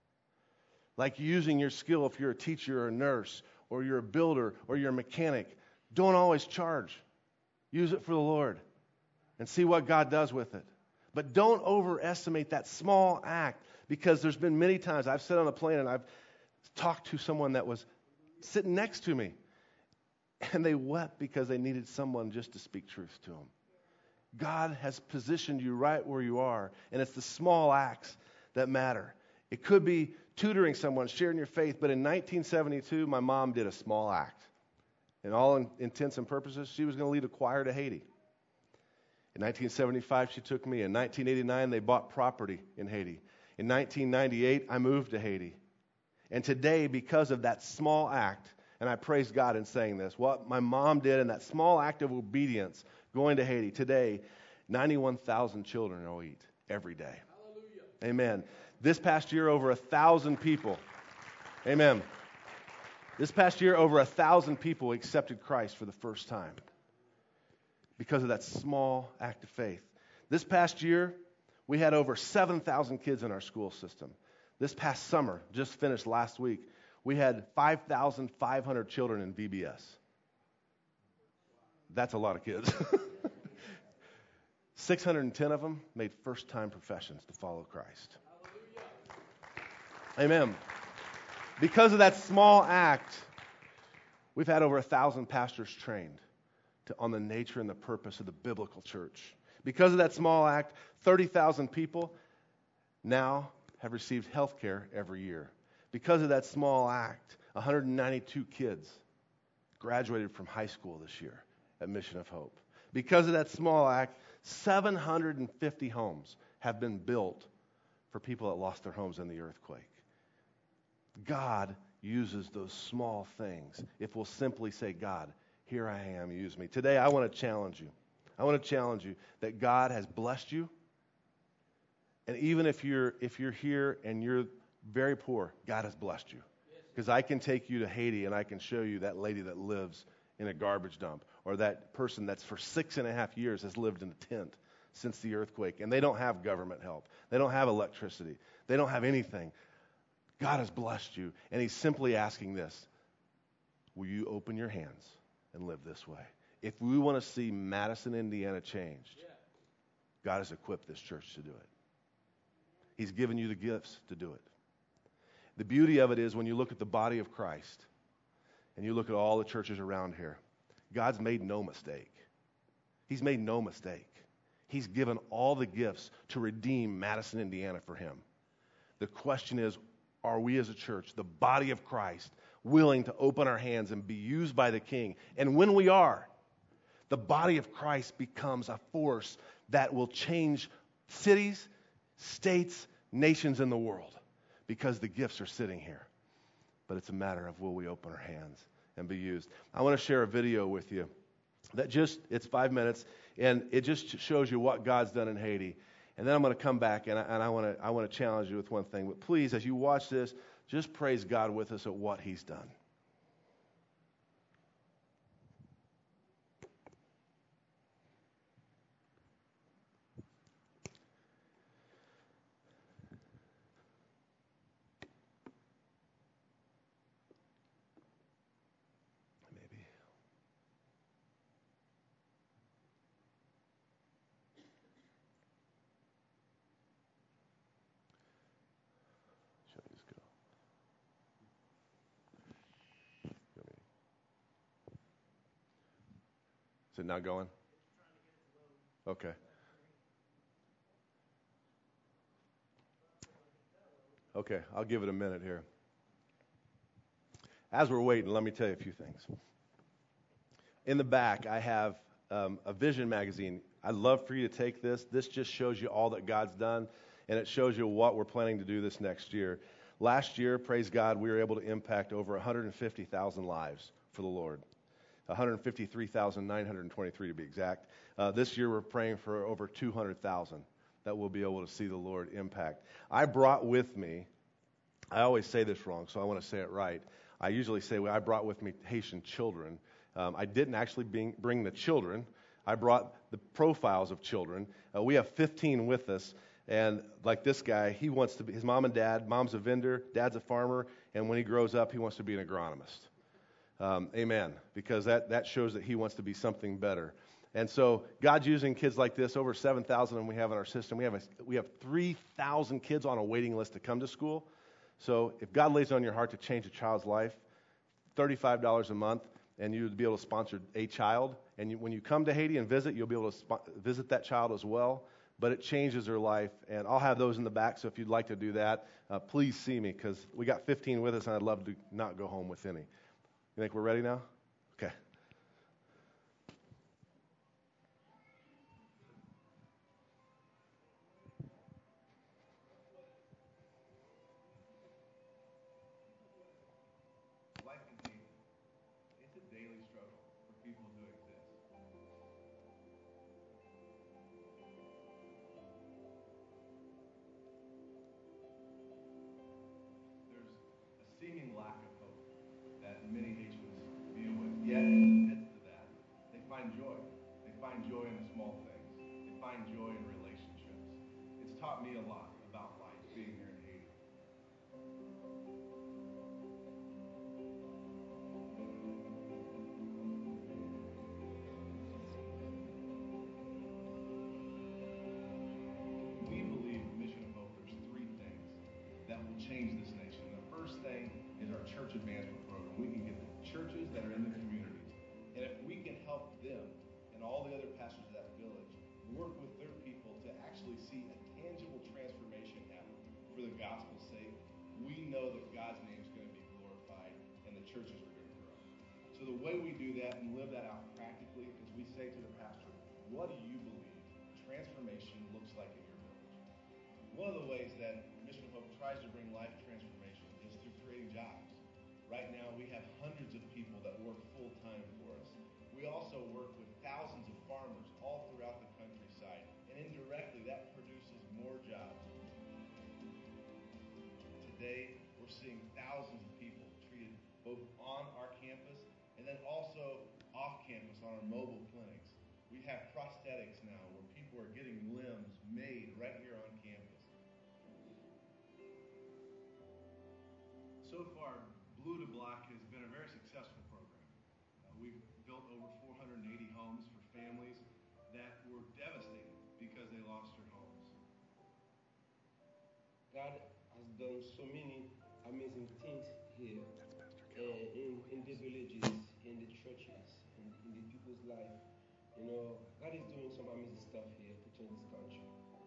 like using your skill if you're a teacher or a nurse or you're a builder or you're a mechanic. Don't always charge. Use it for the Lord and see what God does with it. But don't overestimate that small act, because there's been many times I've sat on a plane and I've talked to someone that was sitting next to me, and they wept because they needed someone just to speak truth to them. God has positioned you right where you are, and it's the small acts that matter. It could be tutoring someone, sharing your faith, but in 1972, my mom did a small act. In all intents and purposes, she was going to lead a choir to Haiti. In 1975, she took me. In 1989, they bought property in Haiti. In 1998, I moved to Haiti. And today, because of that small act, and I praise God in saying this, what my mom did in that small act of obedience, going to Haiti, today, 91,000 children will eat every day. Hallelujah. Amen. This past year, over 1,000 people. Amen. This past year, over 1,000 people accepted Christ for the first time because of that small act of faith. This past year, we had over 7,000 kids in our school system. This past summer, just finished last week, we had 5,500 children in VBS. That's a lot of kids. 610 of them made first-time professions to follow Christ. Amen. Because of that small act, we've had over 1,000 pastors trained on the nature and the purpose of the biblical church. Because of that small act, 30,000 people now have received health care every year. Because of that small act, 192 kids graduated from high school this year at Mission of Hope. Because of that small act, 750 homes have been built for people that lost their homes in the earthquake. God uses those small things if we'll simply say, God, here I am, use me. Today, I want to challenge you. I want to challenge you that God has blessed you. And even if you're here and you're very poor, God has blessed you. Because I can take you to Haiti and I can show you that lady that lives in a garbage dump, or that person that's for 6.5 years has lived in a tent since the earthquake, and they don't have government help. They don't have electricity. They don't have anything. God has blessed you, and he's simply asking this: will you open your hands and live this way? If we want to see Madison, Indiana changed, God has equipped this church to do it. He's given you the gifts to do it. The beauty of it is when you look at the body of Christ and you look at all the churches around here, God's made no mistake. He's made no mistake. He's given all the gifts to redeem Madison, Indiana for him. The question is, are we as a church, the body of Christ, willing to open our hands and be used by the King? And when we are, the body of Christ becomes a force that will change cities, states, nations in the world, because the gifts are sitting here. But it's a matter of will we open our hands and be used. I want to share a video with you that it's 5 minutes, and it just shows you what God's done in Haiti. And then I'm going to come back, and I want to challenge you with one thing. But please, as you watch this, just praise God with us at what he's done. Maybe. Should I just go? Is it not going? Okay. Okay, I'll give it a minute here. As we're waiting, let me tell you a few things. In the back, I have a vision magazine. I'd love for you to take this. This just shows you all that God's done, and it shows you what we're planning to do this next year. Last year, praise God, we were able to impact over 150,000 lives for the Lord. 153,923 to be exact. This year, we're praying for over 200,000 that we'll be able to see the Lord impact. I brought with me, I always say this wrong, so I want to say it right. I usually say, I brought with me Haitian children. I didn't actually bring the children. I brought the profiles of children. We have 15 with us, and like this guy, he wants to be, his mom and dad, mom's a vendor, dad's a farmer, and when he grows up, he wants to be an agronomist. Amen, because that shows that he wants to be something better. And so God's using kids like this, over 7,000 and we have in our system. We have 3,000 kids on a waiting list to come to school. So if God lays on your heart to change a child's life, $35 a month, and you would be able to sponsor a child. And when you come to Haiti and visit, you'll be able to visit that child as well. But it changes their life. And I'll have those in the back, so if you'd like to do that, please see me, because we got 15 with us, and I'd love to not go home with any. You think we're ready now? Okay. Life in Haiti, it's a daily struggle for people who exist. There's a seeming lack of hope that many Haitians deal with. Yet, in the midst of that, they find joy. They find joy in the small things. They find joy in relationships. It's taught me a lot about life being here in Haiti. We believe at Mission of Hope there's three things that will change this nation. The first thing is our church advancement program. We can get the churches that are in the communities, and if we can help them and all the other pastors of that village work with their people to actually see a tangible transformation happen for the gospel's sake, we know that God's name is going to be glorified and the churches are going to grow. So the way we do that and live that out practically is we say to the pastor, what do you believe transformation looks like in your village? One of the ways that Mission of Hope tries to bring life transformation is through creating jobs. Right now, we have hundreds of people that work full-time for us. We also work with thousands of farmers all throughout the countryside, and indirectly, that produces more jobs. Today, we're seeing thousands of people treated both on our campus and then also off campus on our mobile clinics. We have prosthetics now where people are getting limbs made right here on campus. So far, Blue to Black has been a very successful program. We've built over 480 homes for families that were devastated because they lost their homes. God has done so many amazing things here in the villages, in the churches, in the people's life. You know, God is doing some amazing stuff here to change this country.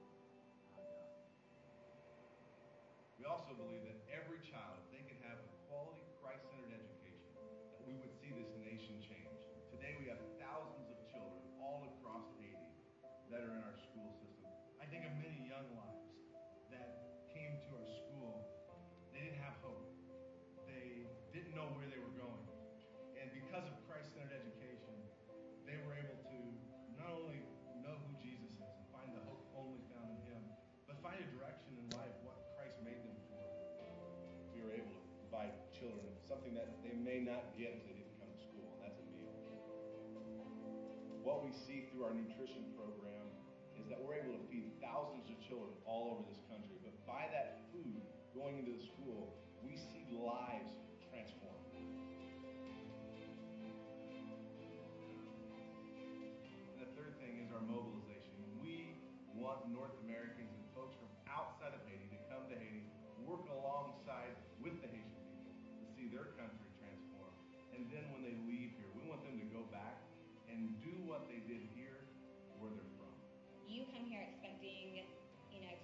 We also believe that every child, if they can have a quality, Christ-centered education, that we would see this nation change. Today we have thousands of children all across Haiti that are in our school system. I think of many young lives that came to our school. They didn't have hope. They didn't know where they were going. And because of Christ-centered education, they were able to not only know who Jesus is and find the hope only found in Him, but find a direction in life, what Christ made them for. We were able to provide children something that they may not get if they didn't come to school, and that's a meal. What we see through our nutrition program is that we're able to feed thousands of children all over this country, but by that food going into the school, we see lives transformed. And the third thing is our mobilization. We want North Americans and folks from outside of Haiti to come to Haiti, work alongside with the Haitian people to see their country transform. And then when they leave here, we want them to go back and do what they did here where they're from.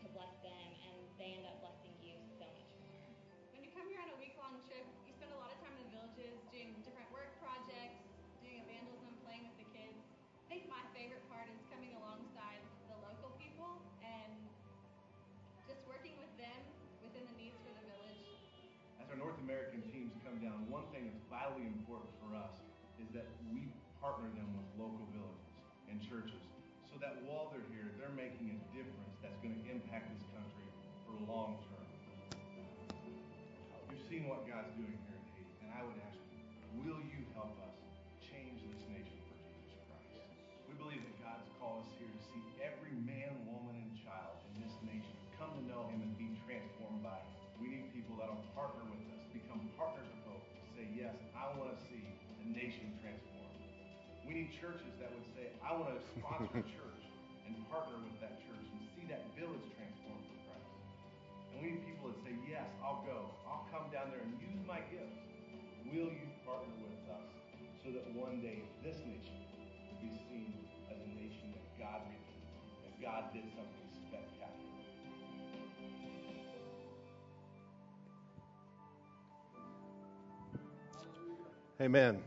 bless them, and they end up blessing you so much more. When you come here on a week-long trip, you spend a lot of time in the villages doing different work projects, doing evangelism, playing with the kids. I think my favorite part is coming alongside the local people and just working with them within the needs for the village. As our North American teams come down, one thing that's vitally important for us is that we partner them with local villages and churches so that while they're here, they're making a difference that's going to impact this country for long term. You've seen what God's doing here in Haiti, and I would ask you, will you help us change this nation for Jesus Christ? We believe that God's called us here to see every man, woman, and child in this nation come to know him and be transformed by him. We need people that will partner with us, become partners of hope, to say, yes, I want to see the nation transformed. We need churches that would say, I want to sponsor a church and partner with that church and see that village transformed for Christ. And we need people that say, yes, I'll go. I'll come down there and use my gifts. Will you partner with us so that one day this nation will be seen as a nation that God redeemed, that God did something spectacular. Amen.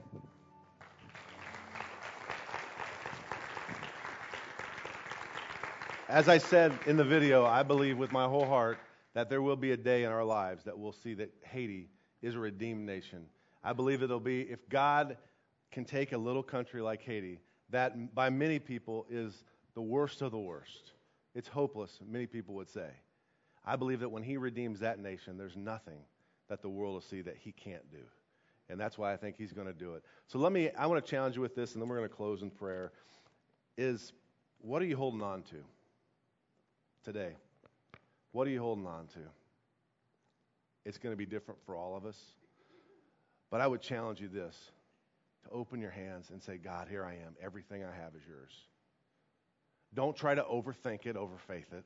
As I said in the video, I believe with my whole heart that there will be a day in our lives that we'll see that Haiti is a redeemed nation. I believe it'll be, if God can take a little country like Haiti, that by many people is the worst of the worst. It's hopeless, many people would say. I believe that when he redeems that nation, there's nothing that the world will see that he can't do. And that's why I think he's going to do it. So I want to challenge you with this, and then we're going to close in prayer, is what are you holding on to today? What are you holding on to? It's going to be different for all of us. But I would challenge you this, to open your hands and say, God, here I am. Everything I have is yours. Don't try to overthink it, overfaith it.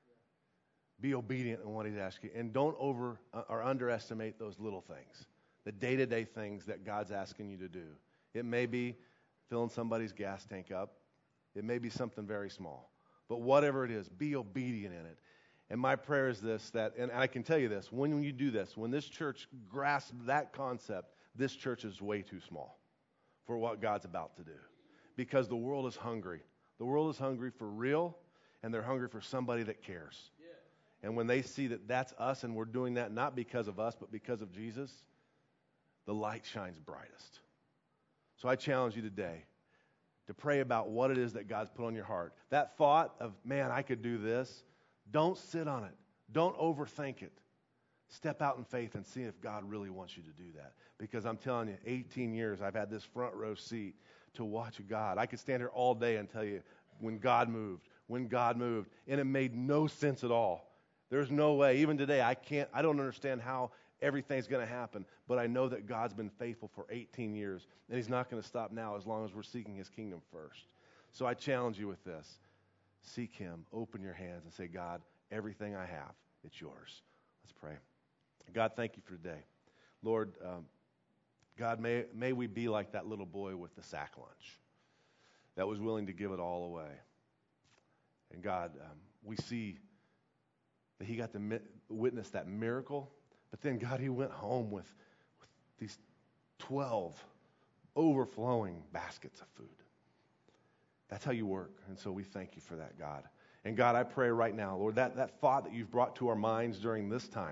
Be obedient in what he's asking you. And don't underestimate those little things, the day-to-day things that God's asking you to do. It may be filling somebody's gas tank up. It may be something very small. But whatever it is, be obedient in it. And my prayer is this, and I can tell you this, when you do this, when this church grasps that concept, this church is way too small for what God's about to do. Because the world is hungry. The world is hungry for real, and they're hungry for somebody that cares. Yeah. And when they see that that's us, and we're doing that not because of us, but because of Jesus, the light shines brightest. So I challenge you today to pray about what it is that God's put on your heart. That thought of, man, I could do this. Don't sit on it. Don't overthink it. Step out in faith and see if God really wants you to do that. Because I'm telling you, 18 years I've had this front row seat to watch God. I could stand here all day and tell you when God moved, and it made no sense at all. There's no way. Even today, I don't understand how everything's going to happen, but I know that God's been faithful for 18 years, and he's not going to stop now as long as we're seeking his kingdom first. So I challenge you with this. Seek him, open your hands, and say, God, everything I have, it's yours. Let's pray. God, thank you for today. Lord, God, may we be like that little boy with the sack lunch that was willing to give it all away. And God, we see that he got to witness that miracle, but then, God, he went home with these 12 overflowing baskets of food. That's how you work, and so we thank you for that, God. And God, I pray right now, Lord, that thought that you've brought to our minds during this time,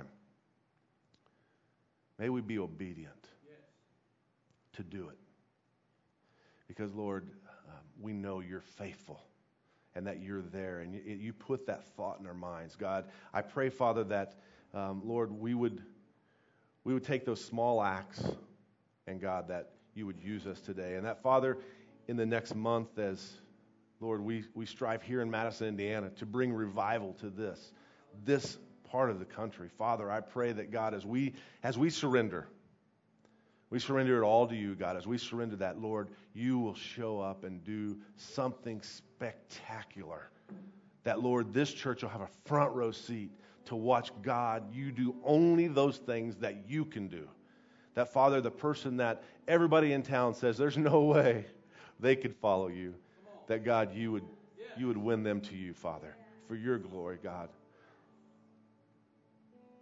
may we be obedient to do it. Because, Lord, we know you're faithful and that you're there, and you put that thought in our minds. God, I pray, Father, that, Lord, we would take those small acts, and God, that you would use us today. And that, Father, in the next month, as Lord, we strive here in Madison, Indiana, to bring revival to this part of the country. Father, I pray that, God, as we surrender it all to you, God. As we surrender that, Lord, you will show up and do something spectacular. That, Lord, this church will have a front row seat to watch, God, you do only those things that you can do. That, Father, the person that everybody in town says there's no way they could follow you, that, God, you would win them to you, Father, for your glory, God.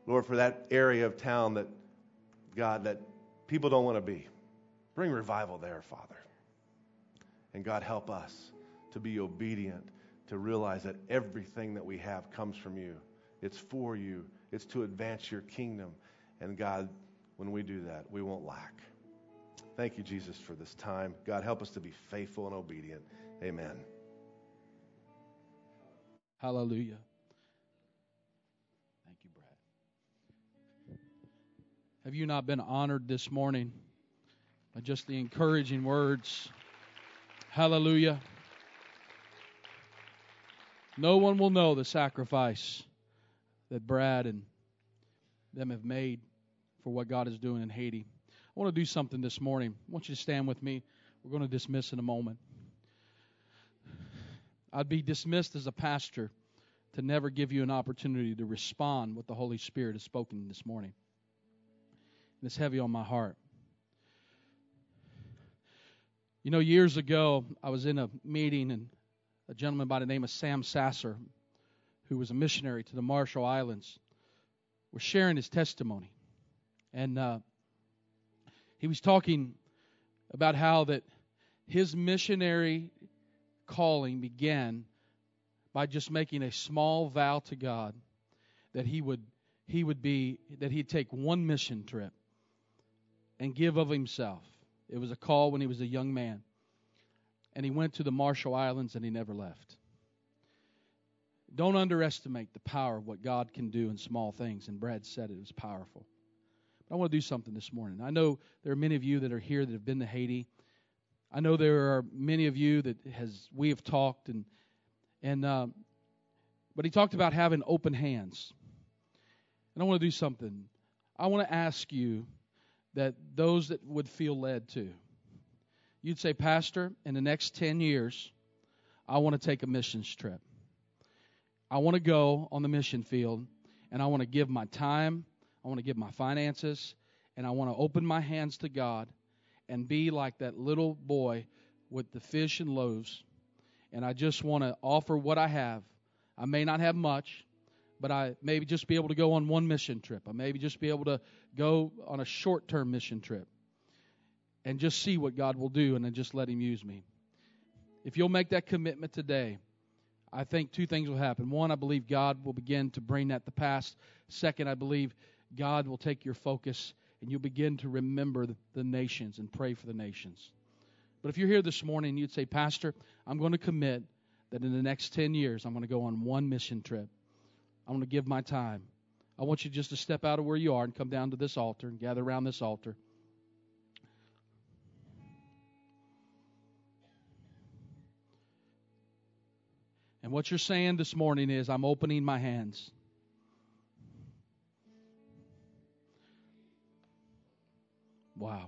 Lord, for that area of town that, God, that people don't want to be. Bring revival there, Father. And God, help us to be obedient, to realize that everything that we have comes from you. It's for you. It's to advance your kingdom. And God, when we do that, we won't lack. Thank you, Jesus, for this time. God, help us to be faithful and obedient. Amen. Hallelujah. Thank you, Brad. Have you not been honored this morning by just the encouraging words? Hallelujah. No one will know the sacrifice that Brad and them have made for what God is doing in Haiti. I want to do something this morning. I want you to stand with me. We're going to dismiss in a moment. I'd be dismissed as a pastor to never give you an opportunity to respond what the Holy Spirit has spoken this morning. And it's heavy on my heart. You know, years ago, I was in a meeting, and a gentleman by the name of Sam Sasser, who was a missionary to the Marshall Islands, was sharing his testimony. And he was talking about how that his missionary calling began by just making a small vow to God that he'd take one mission trip and give of himself. It was a call when he was a young man. And he went to the Marshall Islands and he never left. Don't underestimate the power of what God can do in small things. And Brad said it was powerful. But I want to do something this morning. I know there are many of you that are here that have been to Haiti. I know there are many of you that we have talked, but he talked about having open hands. And I want to do something. I want to ask you that those that would feel led to, you'd say, Pastor, in the next 10 years, I want to take a missions trip. I want to go on the mission field, and I want to give my time, I want to give my finances, and I want to open my hands to God and be like that little boy with the fish and loaves. And I just want to offer what I have. I may not have much, but I maybe just be able to go on one mission trip. I maybe just be able to go on a short-term mission trip and just see what God will do and then just let Him use me. If you'll make that commitment today, I think two things will happen. One, I believe God will begin to bring that to pass. Second, I believe God will take your focus and you'll begin to remember the nations and pray for the nations. But if you're here this morning and you'd say, Pastor, I'm going to commit that in the next 10 years I'm going to go on one mission trip. I'm going to give my time. I want you just to step out of where you are and come down to this altar and gather around this altar. And what you're saying this morning is, I'm opening my hands. Wow.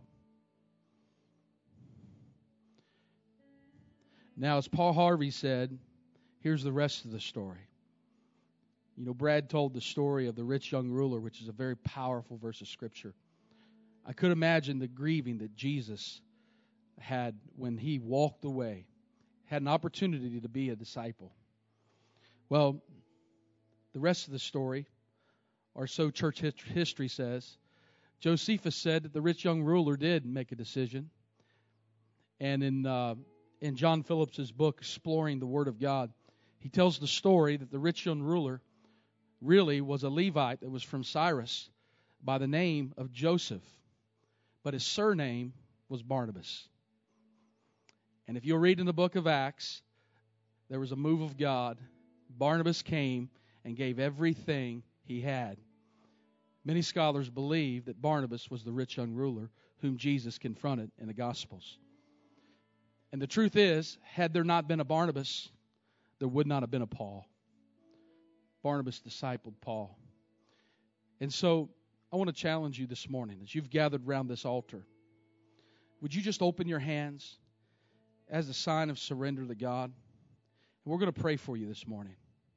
Now, as Paul Harvey said, here's the rest of the story. You know, Brad told the story of the rich young ruler, which is a very powerful verse of Scripture. I could imagine the grieving that Jesus had when He walked away, had an opportunity to be a disciple. Well, the rest of the story, or so church history says, Josephus said that the rich young ruler did make a decision. And in John Phillips's book, Exploring the Word of God, he tells the story that the rich young ruler really was a Levite that was from Cyrus by the name of Joseph. But his surname was Barnabas. And if you'll read in the book of Acts, there was a move of God. Barnabas came and gave everything he had. Many scholars believe that Barnabas was the rich young ruler whom Jesus confronted in the Gospels. And the truth is, had there not been a Barnabas, there would not have been a Paul. Barnabas discipled Paul. And so I want to challenge you this morning as you've gathered around this altar. Would you just open your hands as a sign of surrender to God? And we're going to pray for you this morning.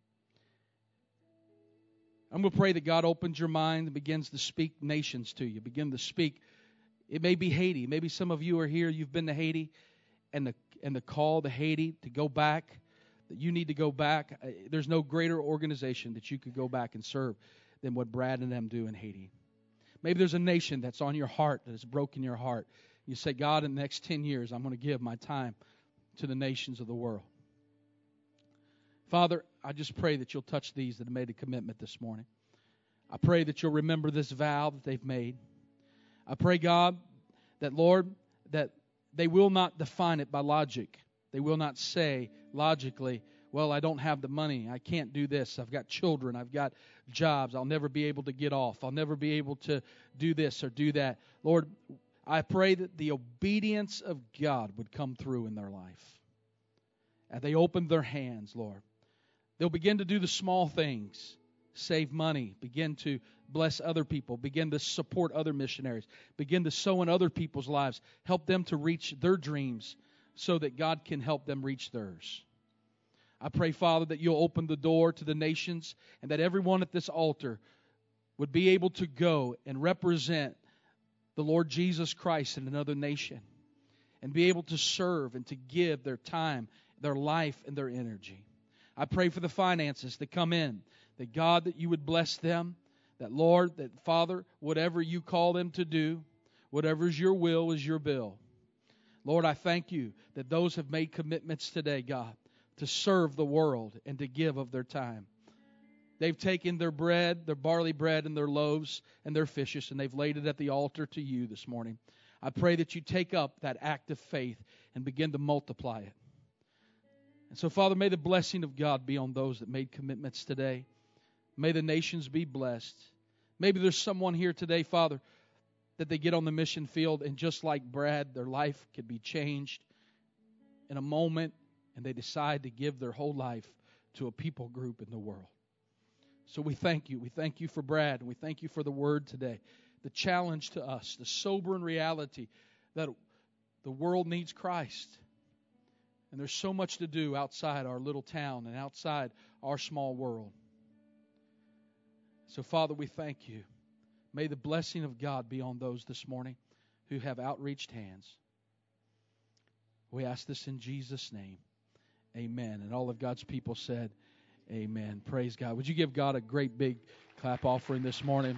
I'm going to pray that God opens your mind and begins to speak nations to you. Begin to speak. It may be Haiti. Maybe some of you are here. You've been to Haiti, and the call to Haiti to go back, that you need to go back. There's no greater organization that you could go back and serve than what Brad and them do in Haiti. Maybe there's a nation that's on your heart, that has broken your heart. You say, God, in the next 10 years, I'm going to give my time to the nations of the world. Father, I just pray that you'll touch these that have made a commitment this morning. I pray that you'll remember this vow that they've made. I pray, God, that, Lord, that they will not define it by logic. They will not say logically, well, I don't have the money. I can't do this. I've got children. I've got jobs. I'll never be able to get off. I'll never be able to do this or do that. Lord, I pray that the obedience of God would come through in their life. As they open their hands, Lord, they'll begin to do the small things. Save money, begin to bless other people, begin to support other missionaries, begin to sow in other people's lives, help them to reach their dreams so that God can help them reach theirs. I pray, Father, that you'll open the door to the nations and that everyone at this altar would be able to go and represent the Lord Jesus Christ in another nation and be able to serve and to give their time, their life, and their energy. I pray for the finances that come in, that God, that you would bless them, that Lord, that Father, whatever you call them to do, whatever is your will is your bill. Lord, I thank you that those have made commitments today, God, to serve the world and to give of their time. They've taken their bread, their barley bread and their loaves and their fishes, and they've laid it at the altar to you this morning. I pray that you take up that act of faith and begin to multiply it. And so, Father, may the blessing of God be on those that made commitments today. May the nations be blessed. Maybe there's someone here today, Father, that they get on the mission field and just like Brad, their life could be changed in a moment and they decide to give their whole life to a people group in the world. So we thank you. We thank you for Brad and we thank you for the word today. The challenge to us, the sobering reality that the world needs Christ. And there's so much to do outside our little town and outside our small world. So, Father, we thank you. May the blessing of God be on those this morning who have outreached hands. We ask this in Jesus' name. Amen. And all of God's people said, amen. Praise God. Would you give God a great big clap offering this morning?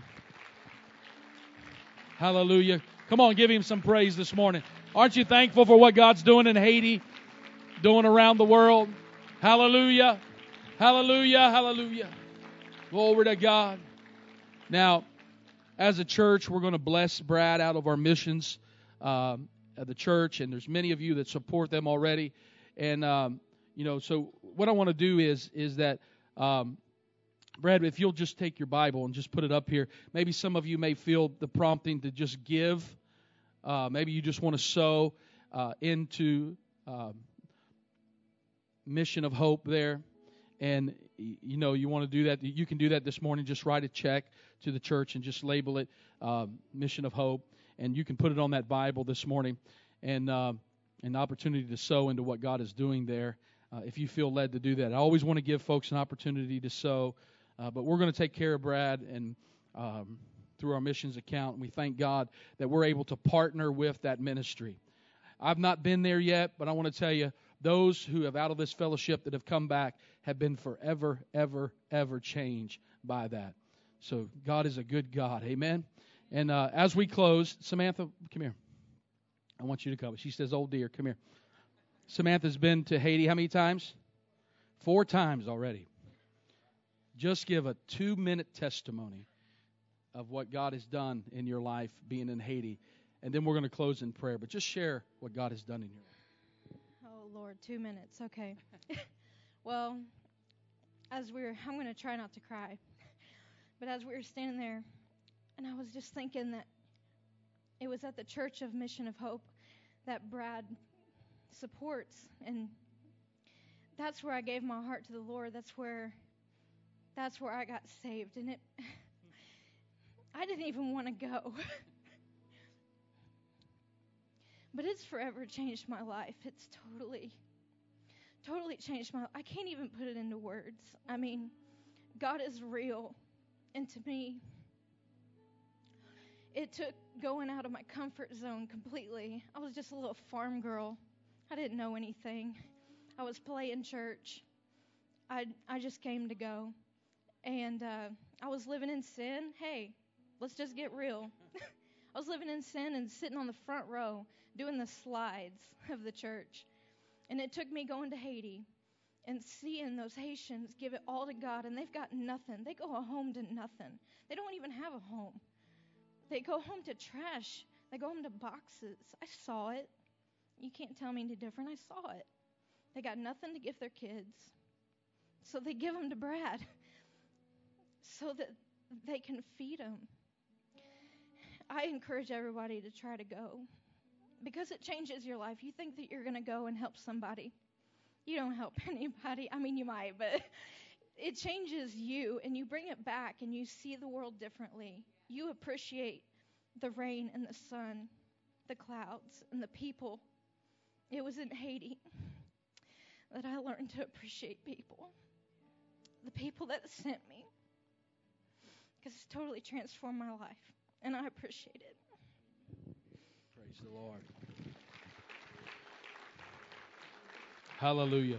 Hallelujah. Come on, give Him some praise this morning. Aren't you thankful for what God's doing in Haiti, doing around the world? Hallelujah. Hallelujah. Hallelujah. Glory to God. Now, as a church, we're going to bless Brad out of our missions at the church, and there's many of you that support them already. And, so what I want to do is that, Brad, if you'll just take your Bible and just put it up here. Maybe some of you may feel the prompting to just give. Maybe you just want to sow into Mission of Hope there. And, you want to do that. You can do that this morning. Just write a check to the church and just label it Mission of Hope. And you can put it on that Bible this morning. And an opportunity to sow into what God is doing there if you feel led to do that. I always want to give folks an opportunity to sow. But we're going to take care of Brad and through our missions account. And we thank God that we're able to partner with that ministry. I've not been there yet, but I want to tell you, those who have out of this fellowship that have come back have been forever, ever, ever changed by that. So God is a good God. Amen. And as we close, Samantha, come here. I want you to come. She says, "Oh dear, come here." Samantha's been to Haiti how many times? 4 times already. Just give a 2-minute testimony of what God has done in your life being in Haiti. And then we're going to close in prayer. But just share what God has done in your life. Oh, Lord, 2 minutes. Okay. Well, I'm going to try not to cry. But as we were standing there, and I was just thinking that it was at the Church of Mission of Hope that Brad supports. And that's where I gave my heart to the Lord. That's where I got saved. And I didn't even want to go. But it's forever changed my life. It's totally changed my life. I can't even put it into words. I mean, God is real. And to me, it took going out of my comfort zone completely. I was just a little farm girl. I didn't know anything. I was playing church. I just came to go. And I was living in sin. Hey, let's just get real. I was living in sin and sitting on the front row doing the slides of the church. And it took me going to Haiti and seeing those Haitians give it all to God, and they've got nothing. They go home to nothing. They don't even have a home. They go home to trash. They go home to boxes. I saw it. You can't tell me any different. I saw it. They got nothing to give their kids. So they give them to Brad so that they can feed them. I encourage everybody to try to go because it changes your life. You think that you're going to go and help somebody. You don't help anybody. I mean, you might, but it changes you, and you bring it back, and you see the world differently. You appreciate the rain and the sun, the clouds, and the people. It was in Haiti that I learned to appreciate people, the people that sent me, because it's totally transformed my life, and I appreciate it. Praise the Lord. Hallelujah.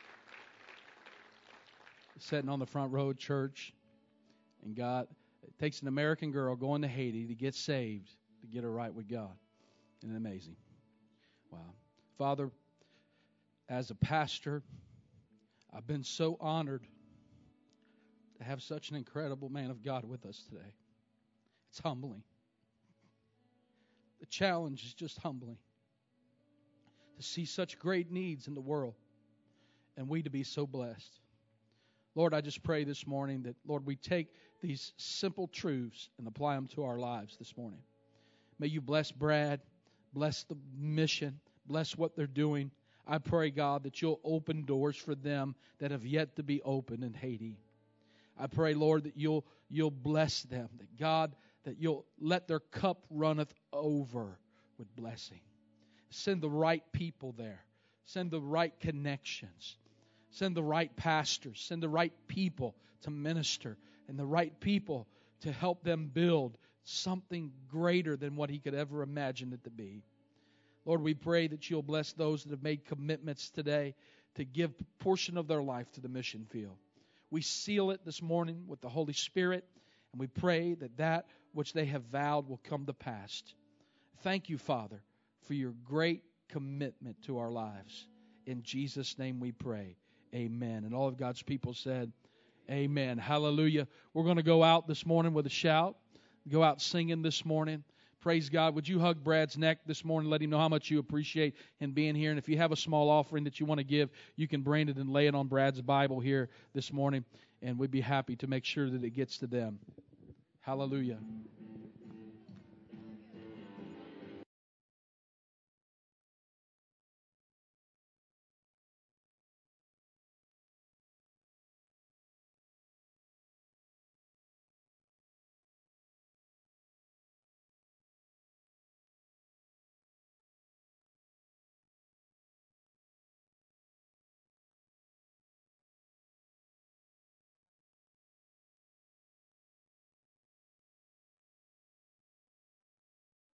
Sitting on the front row of church, and God, it takes an American girl going to Haiti to get saved, to get her right with God. Isn't it amazing? Wow. Father, as a pastor, I've been so honored to have such an incredible man of God with us today. It's humbling. The challenge is just humbling. To see such great needs in the world, and we to be so blessed. Lord, I just pray this morning that, Lord, we take these simple truths and apply them to our lives this morning. May you bless Brad, bless the mission, bless what they're doing. I pray, God, that you'll open doors for them that have yet to be opened in Haiti. I pray, Lord, that you'll bless them, that God, that you'll let their cup runneth over with blessing. Send the right people there. Send the right connections. Send the right pastors. Send the right people to minister, and the right people to help them build something greater than what he could ever imagine it to be. Lord, we pray that you'll bless those that have made commitments today to give a portion of their life to the mission field. We seal it this morning with the Holy Spirit, and we pray that that which they have vowed will come to pass. Thank you, Father, for your great commitment to our lives. In Jesus' name we pray. Amen. And all of God's people said, amen. Hallelujah. We're going to go out this morning with a shout. Go out singing this morning. Praise God. Would you hug Brad's neck this morning? Let him know how much you appreciate him being here. And if you have a small offering that you want to give, you can brand it and lay it on Brad's Bible here this morning. And we'd be happy to make sure that it gets to them. Hallelujah.